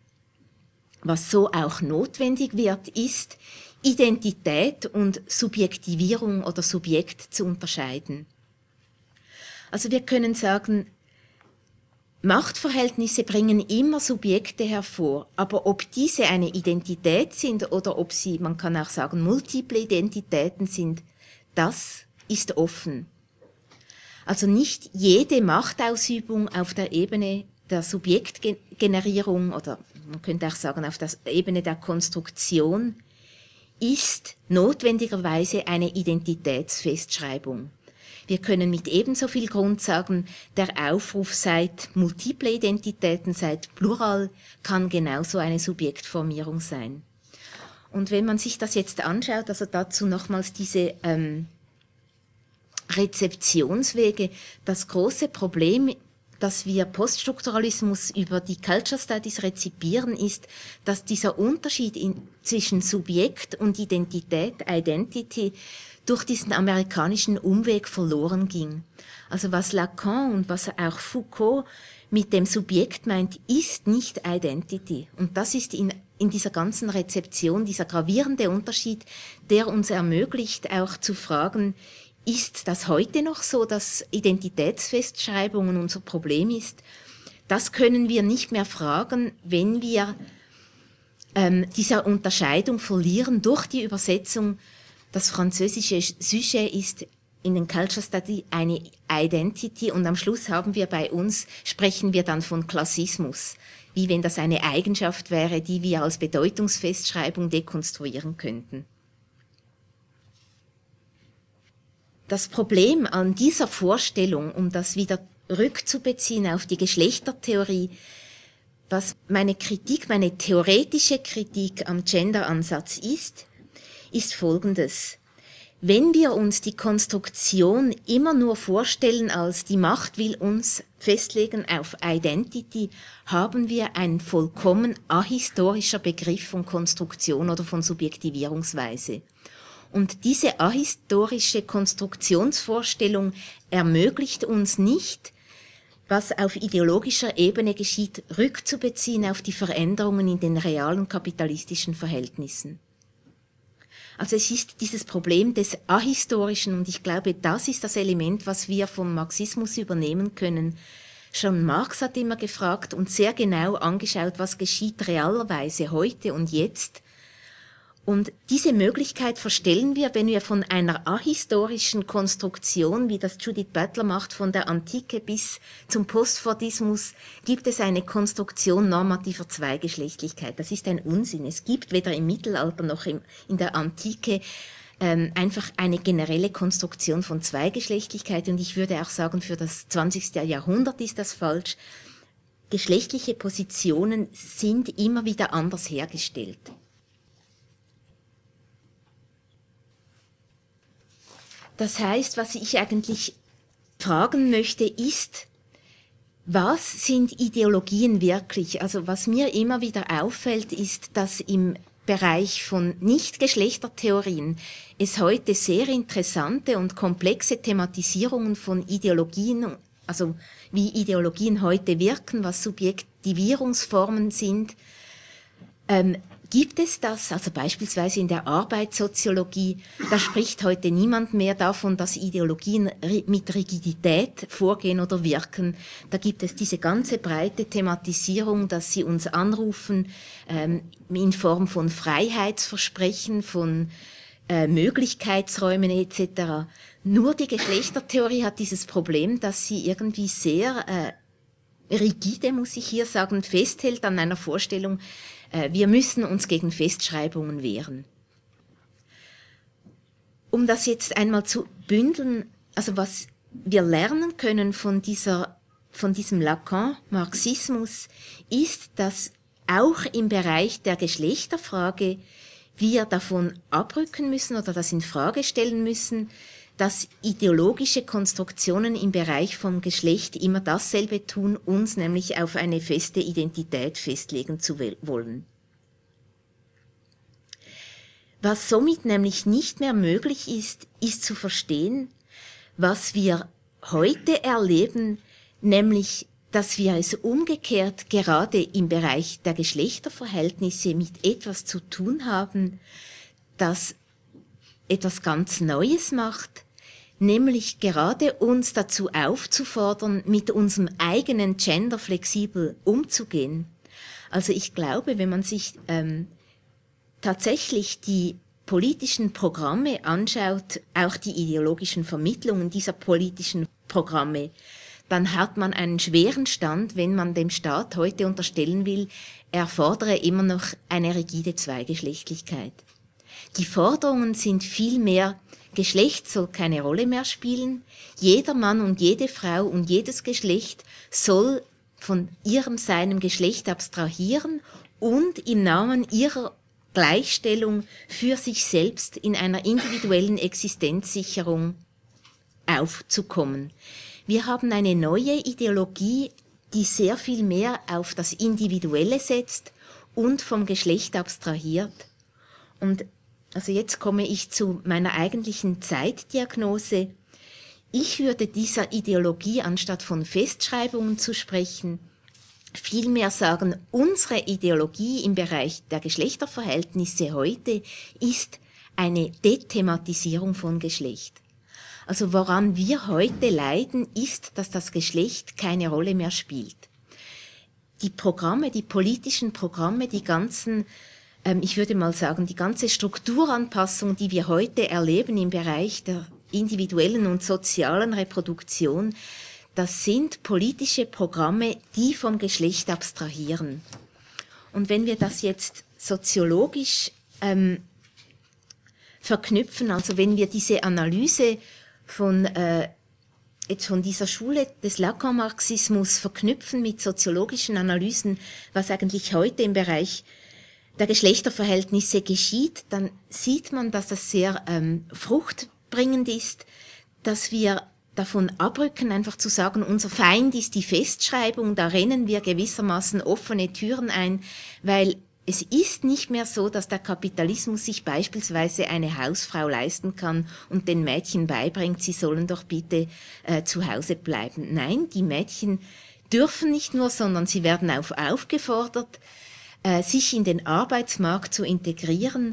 was so auch notwendig wird, ist, Identität und Subjektivierung oder Subjekt zu unterscheiden. Also wir können sagen, Machtverhältnisse bringen immer Subjekte hervor, aber ob diese eine Identität sind oder ob sie, man kann auch sagen, multiple Identitäten sind, das ist offen. Also nicht jede Machtausübung auf der Ebene der Subjektgenerierung oder man könnte auch sagen auf der Ebene der Konstruktion ist notwendigerweise eine Identitätsfestschreibung. Wir können mit ebenso viel Grund sagen, der Aufruf seid multiple Identitäten, seid plural, kann genauso eine Subjektformierung sein. Und wenn man sich das jetzt anschaut, also dazu nochmals diese ähm, Rezeptionswege, das große Problem, dass wir Poststrukturalismus über die Culture Studies rezipieren, ist, dass dieser Unterschied in, zwischen Subjekt und Identität, Identity, durch diesen amerikanischen Umweg verloren ging. Also was Lacan und was auch Foucault mit dem Subjekt meint, ist nicht Identity. Und das ist in, in dieser ganzen Rezeption dieser gravierende Unterschied, der uns ermöglicht, auch zu fragen, ist das heute noch so, dass Identitätsfestschreibungen unser Problem ist? Das können wir nicht mehr fragen, wenn wir ähm, diese Unterscheidung verlieren durch die Übersetzung. Das französische Sujet ist in den Culture Study eine Identity und am Schluss haben wir bei uns, sprechen wir dann von Klassismus, wie wenn das eine Eigenschaft wäre, die wir als Bedeutungsfestschreibung dekonstruieren könnten. Das Problem an dieser Vorstellung, um das wieder rückzubeziehen auf die Geschlechtertheorie, was meine Kritik, meine theoretische Kritik am Gender-Ansatz ist, ist Folgendes. Wenn wir uns die Konstruktion immer nur vorstellen als die Macht will uns festlegen auf Identity, haben wir ein vollkommen ahistorischer Begriff von Konstruktion oder von Subjektivierungsweise. Und diese ahistorische Konstruktionsvorstellung ermöglicht uns nicht, was auf ideologischer Ebene geschieht, rückzubeziehen auf die Veränderungen in den realen kapitalistischen Verhältnissen. Also es ist dieses Problem des Ahistorischen und ich glaube, das ist das Element, was wir vom Marxismus übernehmen können. Schon Marx hat immer gefragt und sehr genau angeschaut, was geschieht realerweise heute und jetzt. Und diese Möglichkeit verstellen wir, wenn wir von einer ahistorischen Konstruktion, wie das Judith Butler macht, von der Antike bis zum Postfordismus, gibt es eine Konstruktion normativer Zweigeschlechtlichkeit. Das ist ein Unsinn. Es gibt weder im Mittelalter noch im, in der Antike ähm, einfach eine generelle Konstruktion von Zweigeschlechtlichkeit. Und ich würde auch sagen, für das zwanzigste Jahrhundert ist das falsch. Geschlechtliche Positionen sind immer wieder anders hergestellt. Das heißt, was ich eigentlich fragen möchte, ist, was sind Ideologien wirklich? Also was mir immer wieder auffällt, ist, dass im Bereich von Nicht-Geschlechtertheorien es heute sehr interessante und komplexe Thematisierungen von Ideologien, also wie Ideologien heute wirken, was Subjektivierungsformen sind, ähm, gibt es das, also beispielsweise in der Arbeitssoziologie, da spricht heute niemand mehr davon, dass Ideologien mit Rigidität vorgehen oder wirken. Da gibt es diese ganze breite Thematisierung, dass sie uns anrufen ähm, in Form von Freiheitsversprechen, von äh, Möglichkeitsräumen et cetera. Nur die Geschlechtertheorie hat dieses Problem, dass sie irgendwie sehr äh, rigide, muss ich hier sagen, festhält an einer Vorstellung, wir müssen uns gegen Festschreibungen wehren. Um das jetzt einmal zu bündeln, also was wir lernen können von dieser, von diesem Lacan-Marxismus, ist, dass auch im Bereich der Geschlechterfrage wir davon abrücken müssen oder das in Frage stellen müssen, dass ideologische Konstruktionen im Bereich vom Geschlecht immer dasselbe tun, uns nämlich auf eine feste Identität festlegen zu wollen. Was somit nämlich nicht mehr möglich ist, ist zu verstehen, was wir heute erleben, nämlich, dass wir es umgekehrt gerade im Bereich der Geschlechterverhältnisse mit etwas zu tun haben, das etwas ganz Neues macht, nämlich gerade uns dazu aufzufordern, mit unserem eigenen Gender flexibel umzugehen. Also ich glaube, wenn man sich ähm, tatsächlich die politischen Programme anschaut, auch die ideologischen Vermittlungen dieser politischen Programme, dann hat man einen schweren Stand, wenn man dem Staat heute unterstellen will, er fordere immer noch eine rigide Zweigeschlechtlichkeit. Die Forderungen sind vielmehr, Geschlecht soll keine Rolle mehr spielen, jeder Mann und jede Frau und jedes Geschlecht soll von ihrem, seinem Geschlecht abstrahieren und im Namen ihrer Gleichstellung für sich selbst in einer individuellen Existenzsicherung aufzukommen. Wir haben eine neue Ideologie, die sehr viel mehr auf das Individuelle setzt und vom Geschlecht abstrahiert. Und also jetzt komme ich zu meiner eigentlichen Zeitdiagnose. Ich würde dieser Ideologie, anstatt von Festschreibungen zu sprechen, vielmehr sagen, unsere Ideologie im Bereich der Geschlechterverhältnisse heute ist eine Dethematisierung von Geschlecht. Also woran wir heute leiden, ist, dass das Geschlecht keine Rolle mehr spielt. Die Programme, die politischen Programme, die ganzen, ähm, ich würde mal sagen, die ganze Strukturanpassung, die wir heute erleben im Bereich der individuellen und sozialen Reproduktion, das sind politische Programme, die vom Geschlecht abstrahieren. Und wenn wir das jetzt soziologisch ähm, verknüpfen, also wenn wir diese Analyse von, äh, jetzt von dieser Schule des Lacan-Marxismus verknüpfen mit soziologischen Analysen, was eigentlich heute im Bereich der Geschlechterverhältnisse geschieht, dann sieht man, dass das sehr ähm, fruchtbringend ist, dass wir davon abrücken, einfach zu sagen, unser Feind ist die Festschreibung, da rennen wir gewissermaßen offene Türen ein, weil es ist nicht mehr so, dass der Kapitalismus sich beispielsweise eine Hausfrau leisten kann und den Mädchen beibringt, sie sollen doch bitte äh, zu Hause bleiben. Nein, die Mädchen dürfen nicht nur, sondern sie werden auch aufgefordert, äh, sich in den Arbeitsmarkt zu integrieren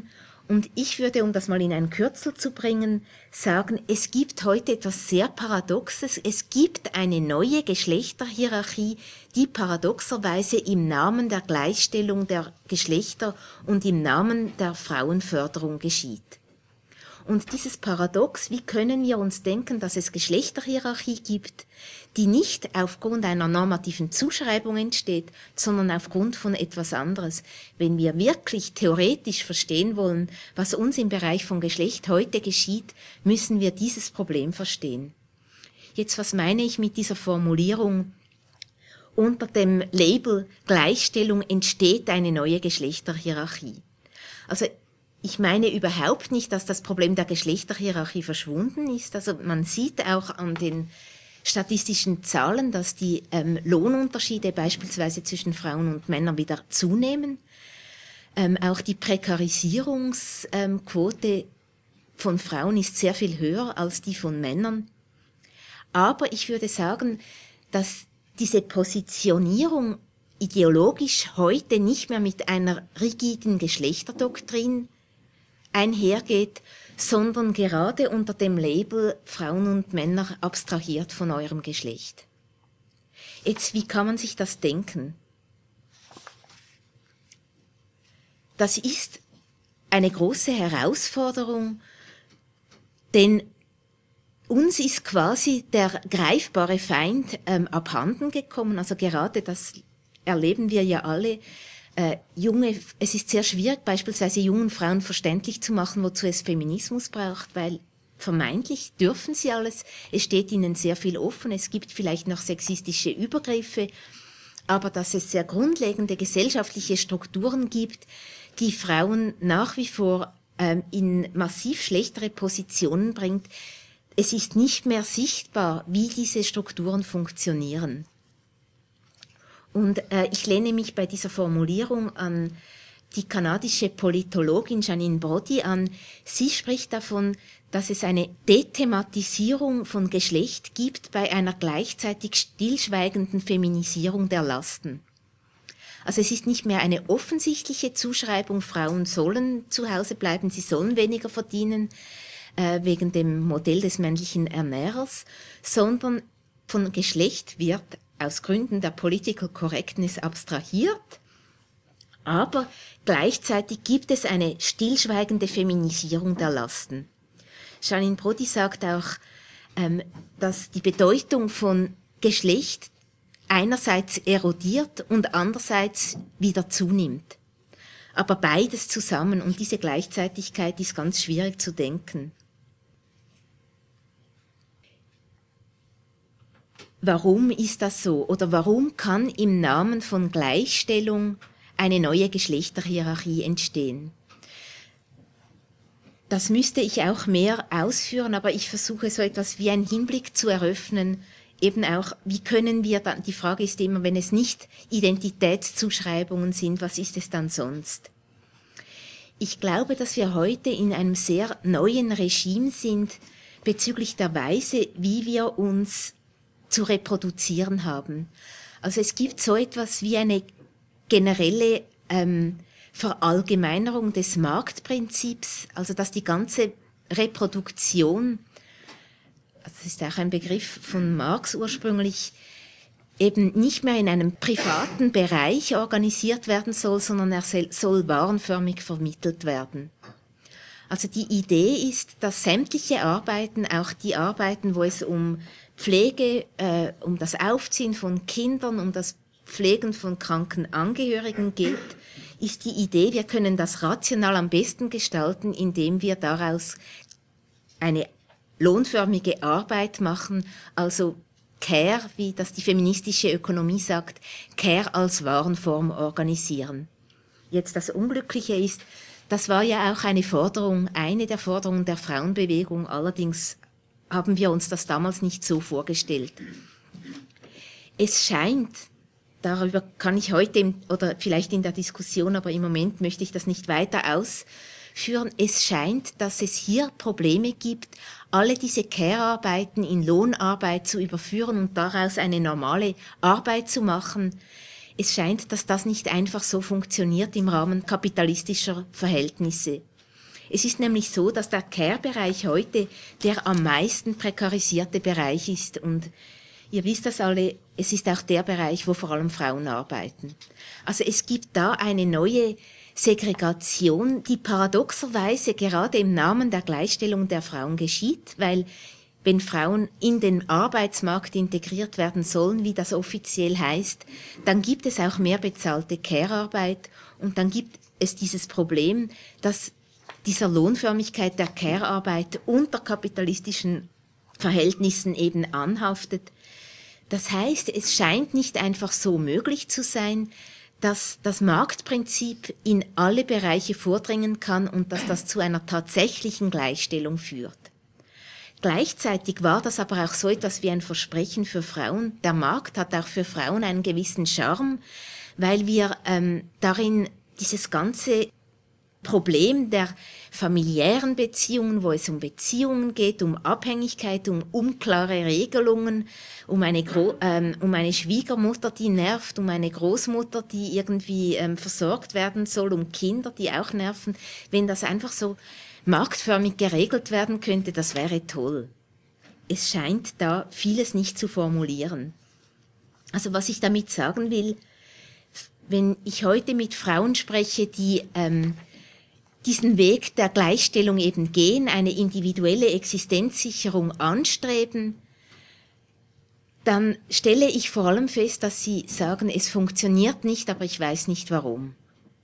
Und ich würde, um das mal in ein Kürzel zu bringen, sagen, es gibt heute etwas sehr Paradoxes. Es gibt eine neue Geschlechterhierarchie, die paradoxerweise im Namen der Gleichstellung der Geschlechter und im Namen der Frauenförderung geschieht. Und dieses Paradox, wie können wir uns denken, dass es Geschlechterhierarchie gibt, die nicht aufgrund einer normativen Zuschreibung entsteht, sondern aufgrund von etwas anderes. Wenn wir wirklich theoretisch verstehen wollen, was uns im Bereich von Geschlecht heute geschieht, müssen wir dieses Problem verstehen. Jetzt, was meine ich mit dieser Formulierung? Unter dem Label Gleichstellung entsteht eine neue Geschlechterhierarchie. Also ich meine überhaupt nicht, dass das Problem der Geschlechterhierarchie verschwunden ist. Also man sieht auch an den statistischen Zahlen, dass die ähm, Lohnunterschiede beispielsweise zwischen Frauen und Männern wieder zunehmen. Ähm, auch die Prekarisierungsquote ähm, von Frauen ist sehr viel höher als die von Männern. Aber ich würde sagen, dass diese Positionierung ideologisch heute nicht mehr mit einer rigiden Geschlechterdoktrin einhergeht, sondern gerade unter dem Label Frauen und Männer abstrahiert von eurem Geschlecht. Jetzt, wie kann man sich das denken? Das ist eine große Herausforderung, denn uns ist quasi der greifbare Feind ähm, abhanden gekommen. Also gerade das erleben wir ja alle. Äh, junge, es ist sehr schwierig, beispielsweise jungen Frauen verständlich zu machen, wozu es Feminismus braucht, weil vermeintlich dürfen sie alles, es steht ihnen sehr viel offen, es gibt vielleicht noch sexistische Übergriffe, aber dass es sehr grundlegende gesellschaftliche Strukturen gibt, die Frauen nach wie vor ähm, in massiv schlechtere Positionen bringt. Es ist nicht mehr sichtbar, wie diese Strukturen funktionieren. Und äh, ich lehne mich bei dieser Formulierung an die kanadische Politologin Janine Brody an. Sie spricht davon, dass es eine Dethematisierung von Geschlecht gibt bei einer gleichzeitig stillschweigenden Feminisierung der Lasten. Also es ist nicht mehr eine offensichtliche Zuschreibung, Frauen sollen zu Hause bleiben, sie sollen weniger verdienen, äh, wegen dem Modell des männlichen Ernährers, sondern von Geschlecht wird aus Gründen der Political Correctness abstrahiert, aber gleichzeitig gibt es eine stillschweigende Feminisierung der Lasten. Janine Brody sagt auch, ähm, dass die Bedeutung von Geschlecht einerseits erodiert und andererseits wieder zunimmt. Aber beides zusammen und diese Gleichzeitigkeit ist ganz schwierig zu denken. Warum ist das so? Oder warum kann im Namen von Gleichstellung eine neue Geschlechterhierarchie entstehen? Das müsste ich auch mehr ausführen, aber ich versuche so etwas wie einen Hinblick zu eröffnen, eben auch, wie können wir dann, die Frage ist immer, wenn es nicht Identitätszuschreibungen sind, was ist es dann sonst? Ich glaube, dass wir heute in einem sehr neuen Regime sind bezüglich der Weise, wie wir uns zu reproduzieren haben. Also es gibt so etwas wie eine generelle ähm, Verallgemeinerung des Marktprinzips, also dass die ganze Reproduktion, das ist auch ein Begriff von Marx ursprünglich, eben nicht mehr in einem privaten Bereich organisiert werden soll, sondern er soll warenförmig vermittelt werden. Also die Idee ist, dass sämtliche Arbeiten, auch die Arbeiten, wo es um Pflege, äh, um das Aufziehen von Kindern, um das Pflegen von kranken Angehörigen geht, ist die Idee, wir können das rational am besten gestalten, indem wir daraus eine lohnförmige Arbeit machen, also Care, wie das die feministische Ökonomie sagt, Care als Warenform organisieren. Jetzt das Unglückliche ist, das war ja auch eine Forderung, eine der Forderungen der Frauenbewegung, allerdings haben wir uns das damals nicht so vorgestellt. Es scheint, darüber kann ich heute im, oder vielleicht in der Diskussion, aber im Moment möchte ich das nicht weiter ausführen, es scheint, dass es hier Probleme gibt, alle diese Care-Arbeiten in Lohnarbeit zu überführen und daraus eine normale Arbeit zu machen. Es scheint, dass das nicht einfach so funktioniert im Rahmen kapitalistischer Verhältnisse. Es ist nämlich so, dass der Care-Bereich heute der am meisten prekarisierte Bereich ist und ihr wisst das alle, es ist auch der Bereich, wo vor allem Frauen arbeiten. Also es gibt da eine neue Segregation, die paradoxerweise gerade im Namen der Gleichstellung der Frauen geschieht, weil wenn Frauen in den Arbeitsmarkt integriert werden sollen, wie das offiziell heißt, dann gibt es auch mehr bezahlte Care-Arbeit und dann gibt es dieses Problem, dass dieser Lohnförmigkeit der Care-Arbeit unter kapitalistischen Verhältnissen eben anhaftet. Das heißt, es scheint nicht einfach so möglich zu sein, dass das Marktprinzip in alle Bereiche vordringen kann und dass das zu einer tatsächlichen Gleichstellung führt. Gleichzeitig war das aber auch so etwas wie ein Versprechen für Frauen. Der Markt hat auch für Frauen einen gewissen Charme, weil wir ähm, darin dieses ganze Problem der familiären Beziehungen, wo es um Beziehungen geht, um Abhängigkeit, um unklare Regelungen, um eine, Gro- ähm, um eine Schwiegermutter, die nervt, um eine Großmutter, die irgendwie ähm, versorgt werden soll, um Kinder, die auch nerven. Wenn das einfach so marktförmig geregelt werden könnte, das wäre toll. Es scheint da vieles nicht zu formulieren. Also was ich damit sagen will, wenn ich heute mit Frauen spreche, die ähm, diesen Weg der Gleichstellung eben gehen, eine individuelle Existenzsicherung anstreben, dann stelle ich vor allem fest, dass sie sagen, es funktioniert nicht, aber ich weiß nicht warum.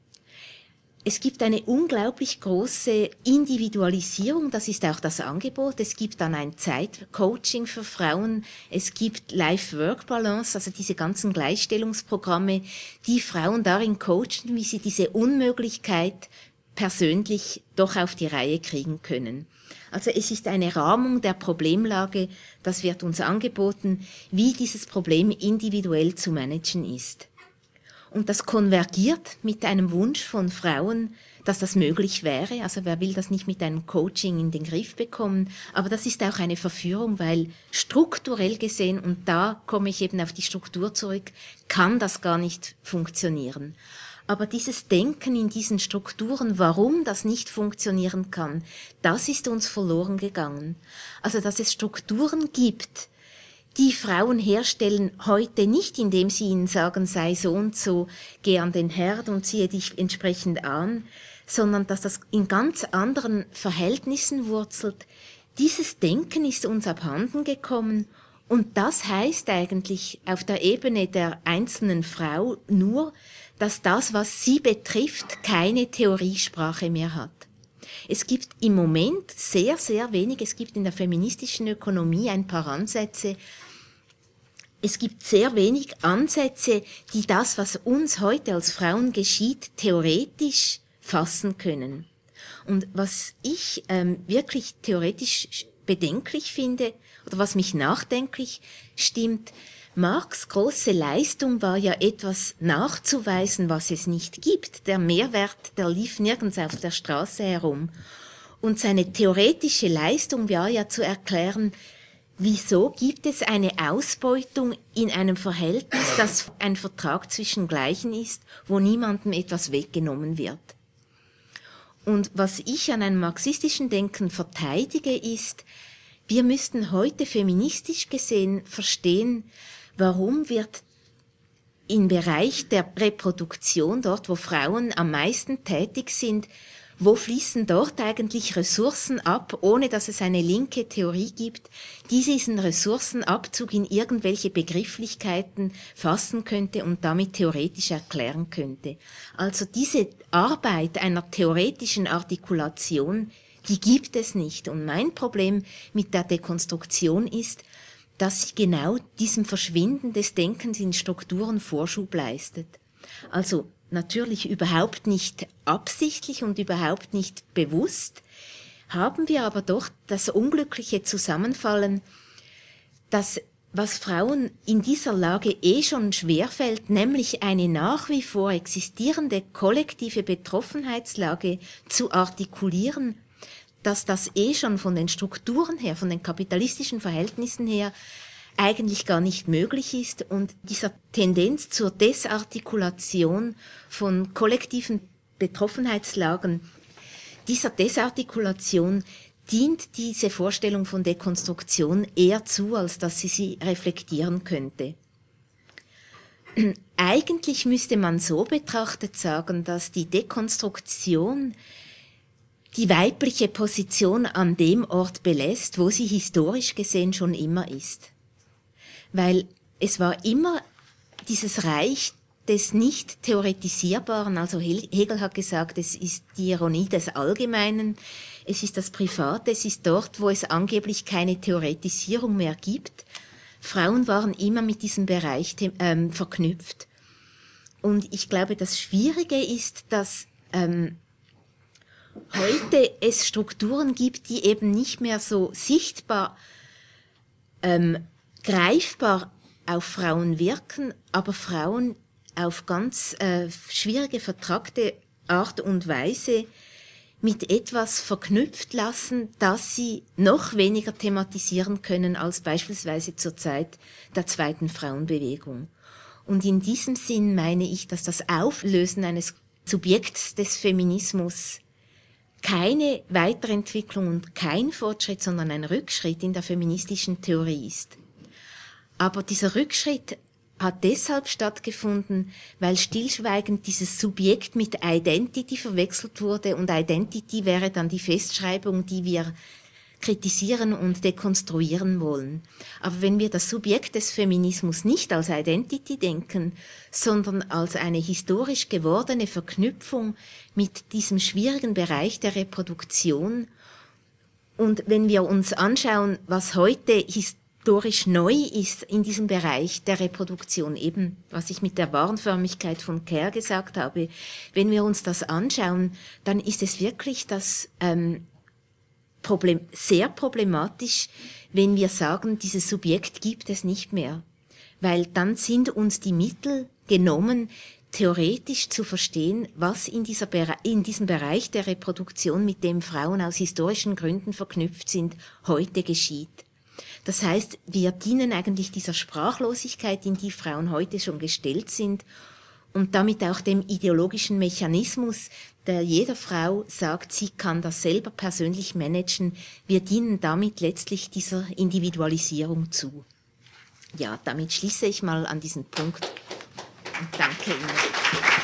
Es gibt eine unglaublich große Individualisierung, das ist auch das Angebot. Es gibt dann ein Zeitcoaching für Frauen, es gibt Life-Work-Balance, also diese ganzen Gleichstellungsprogramme, die Frauen darin coachen, wie sie diese Unmöglichkeit persönlich doch auf die Reihe kriegen können. Also es ist eine Rahmung der Problemlage, das wird uns angeboten, wie dieses Problem individuell zu managen ist. Und das konvergiert mit einem Wunsch von Frauen, dass das möglich wäre. Also wer will das nicht mit einem Coaching in den Griff bekommen? Aber das ist auch eine Verführung, weil strukturell gesehen, und da komme ich eben auf die Struktur zurück, kann das gar nicht funktionieren. Aber dieses Denken in diesen Strukturen, warum das nicht funktionieren kann, das ist uns verloren gegangen. Also dass es Strukturen gibt, die Frauen herstellen heute nicht, indem sie ihnen sagen, sei so und so, geh an den Herd und ziehe dich entsprechend an, sondern dass das in ganz anderen Verhältnissen wurzelt. Dieses Denken ist uns abhanden gekommen und das heißt eigentlich auf der Ebene der einzelnen Frau nur, dass das, was sie betrifft, keine Theoriesprache mehr hat. Es gibt im Moment sehr, sehr wenig, es gibt in der feministischen Ökonomie ein paar Ansätze, es gibt sehr wenig Ansätze, die das, was uns heute als Frauen geschieht, theoretisch fassen können. Und was ich ähm, wirklich theoretisch bedenklich finde, oder was mich nachdenklich stimmt, Marx' große Leistung war ja etwas nachzuweisen, was es nicht gibt. Der Mehrwert, der lief nirgends auf der Straße herum. Und seine theoretische Leistung war ja zu erklären, wieso gibt es eine Ausbeutung in einem Verhältnis, das ein Vertrag zwischen Gleichen ist, wo niemandem etwas weggenommen wird. Und was ich an einem marxistischen Denken verteidige, ist, wir müssten heute feministisch gesehen verstehen, warum wird im Bereich der Reproduktion, dort wo Frauen am meisten tätig sind, wo fließen dort eigentlich Ressourcen ab, ohne dass es eine linke Theorie gibt, die diesen Ressourcenabzug in irgendwelche Begrifflichkeiten fassen könnte und damit theoretisch erklären könnte. Also diese Arbeit einer theoretischen Artikulation, die gibt es nicht. Und mein Problem mit der Dekonstruktion ist, dass sie genau diesem Verschwinden des Denkens in Strukturen Vorschub leistet. Also natürlich überhaupt nicht absichtlich und überhaupt nicht bewusst, haben wir aber doch das unglückliche Zusammenfallen, dass was Frauen in dieser Lage eh schon schwerfällt, nämlich eine nach wie vor existierende kollektive Betroffenheitslage zu artikulieren, dass das eh schon von den Strukturen her, von den kapitalistischen Verhältnissen her eigentlich gar nicht möglich ist und dieser Tendenz zur Desartikulation von kollektiven Betroffenheitslagen, dieser Desartikulation dient diese Vorstellung von Dekonstruktion eher zu, als dass sie sie reflektieren könnte. Eigentlich müsste man so betrachtet sagen, dass die Dekonstruktion die weibliche Position an dem Ort belässt, wo sie historisch gesehen schon immer ist. Weil es war immer dieses Reich des nicht Theoretisierbaren, also Hegel hat gesagt, es ist die Ironie des Allgemeinen, es ist das Private, es ist dort, wo es angeblich keine Theoretisierung mehr gibt. Frauen waren immer mit diesem Bereich ähm, verknüpft. Und ich glaube, das Schwierige ist, dass ähm, heute es Strukturen gibt, die eben nicht mehr so sichtbar, ähm, greifbar auf Frauen wirken, aber Frauen auf ganz äh, schwierige, vertrackte Art und Weise mit etwas verknüpft lassen, das sie noch weniger thematisieren können als beispielsweise zur Zeit der zweiten Frauenbewegung. Und in diesem Sinn meine ich, dass das Auflösen eines Subjekts des Feminismus keine Weiterentwicklung und kein Fortschritt, sondern ein Rückschritt in der feministischen Theorie ist. Aber dieser Rückschritt hat deshalb stattgefunden, weil stillschweigend dieses Subjekt mit Identity verwechselt wurde und Identity wäre dann die Festschreibung, die wir kritisieren und dekonstruieren wollen. Aber wenn wir das Subjekt des Feminismus nicht als Identity denken, sondern als eine historisch gewordene Verknüpfung mit diesem schwierigen Bereich der Reproduktion, und wenn wir uns anschauen, was heute historisch neu ist in diesem Bereich der Reproduktion, eben was ich mit der Warenförmigkeit von Care gesagt habe, wenn wir uns das anschauen, dann ist es wirklich das ähm, Problem, sehr problematisch, wenn wir sagen, dieses Subjekt gibt es nicht mehr, weil dann sind uns die Mittel genommen, theoretisch zu verstehen, was in, dieser Bere- in diesem Bereich der Reproduktion, mit dem Frauen aus historischen Gründen verknüpft sind, heute geschieht. Das heißt, wir dienen eigentlich dieser Sprachlosigkeit, in die Frauen heute schon gestellt sind, und damit auch dem ideologischen Mechanismus, der jeder Frau sagt, sie kann das selber persönlich managen. Wir dienen damit letztlich dieser Individualisierung zu. Ja, damit schließe ich mal an diesen Punkt und danke Ihnen.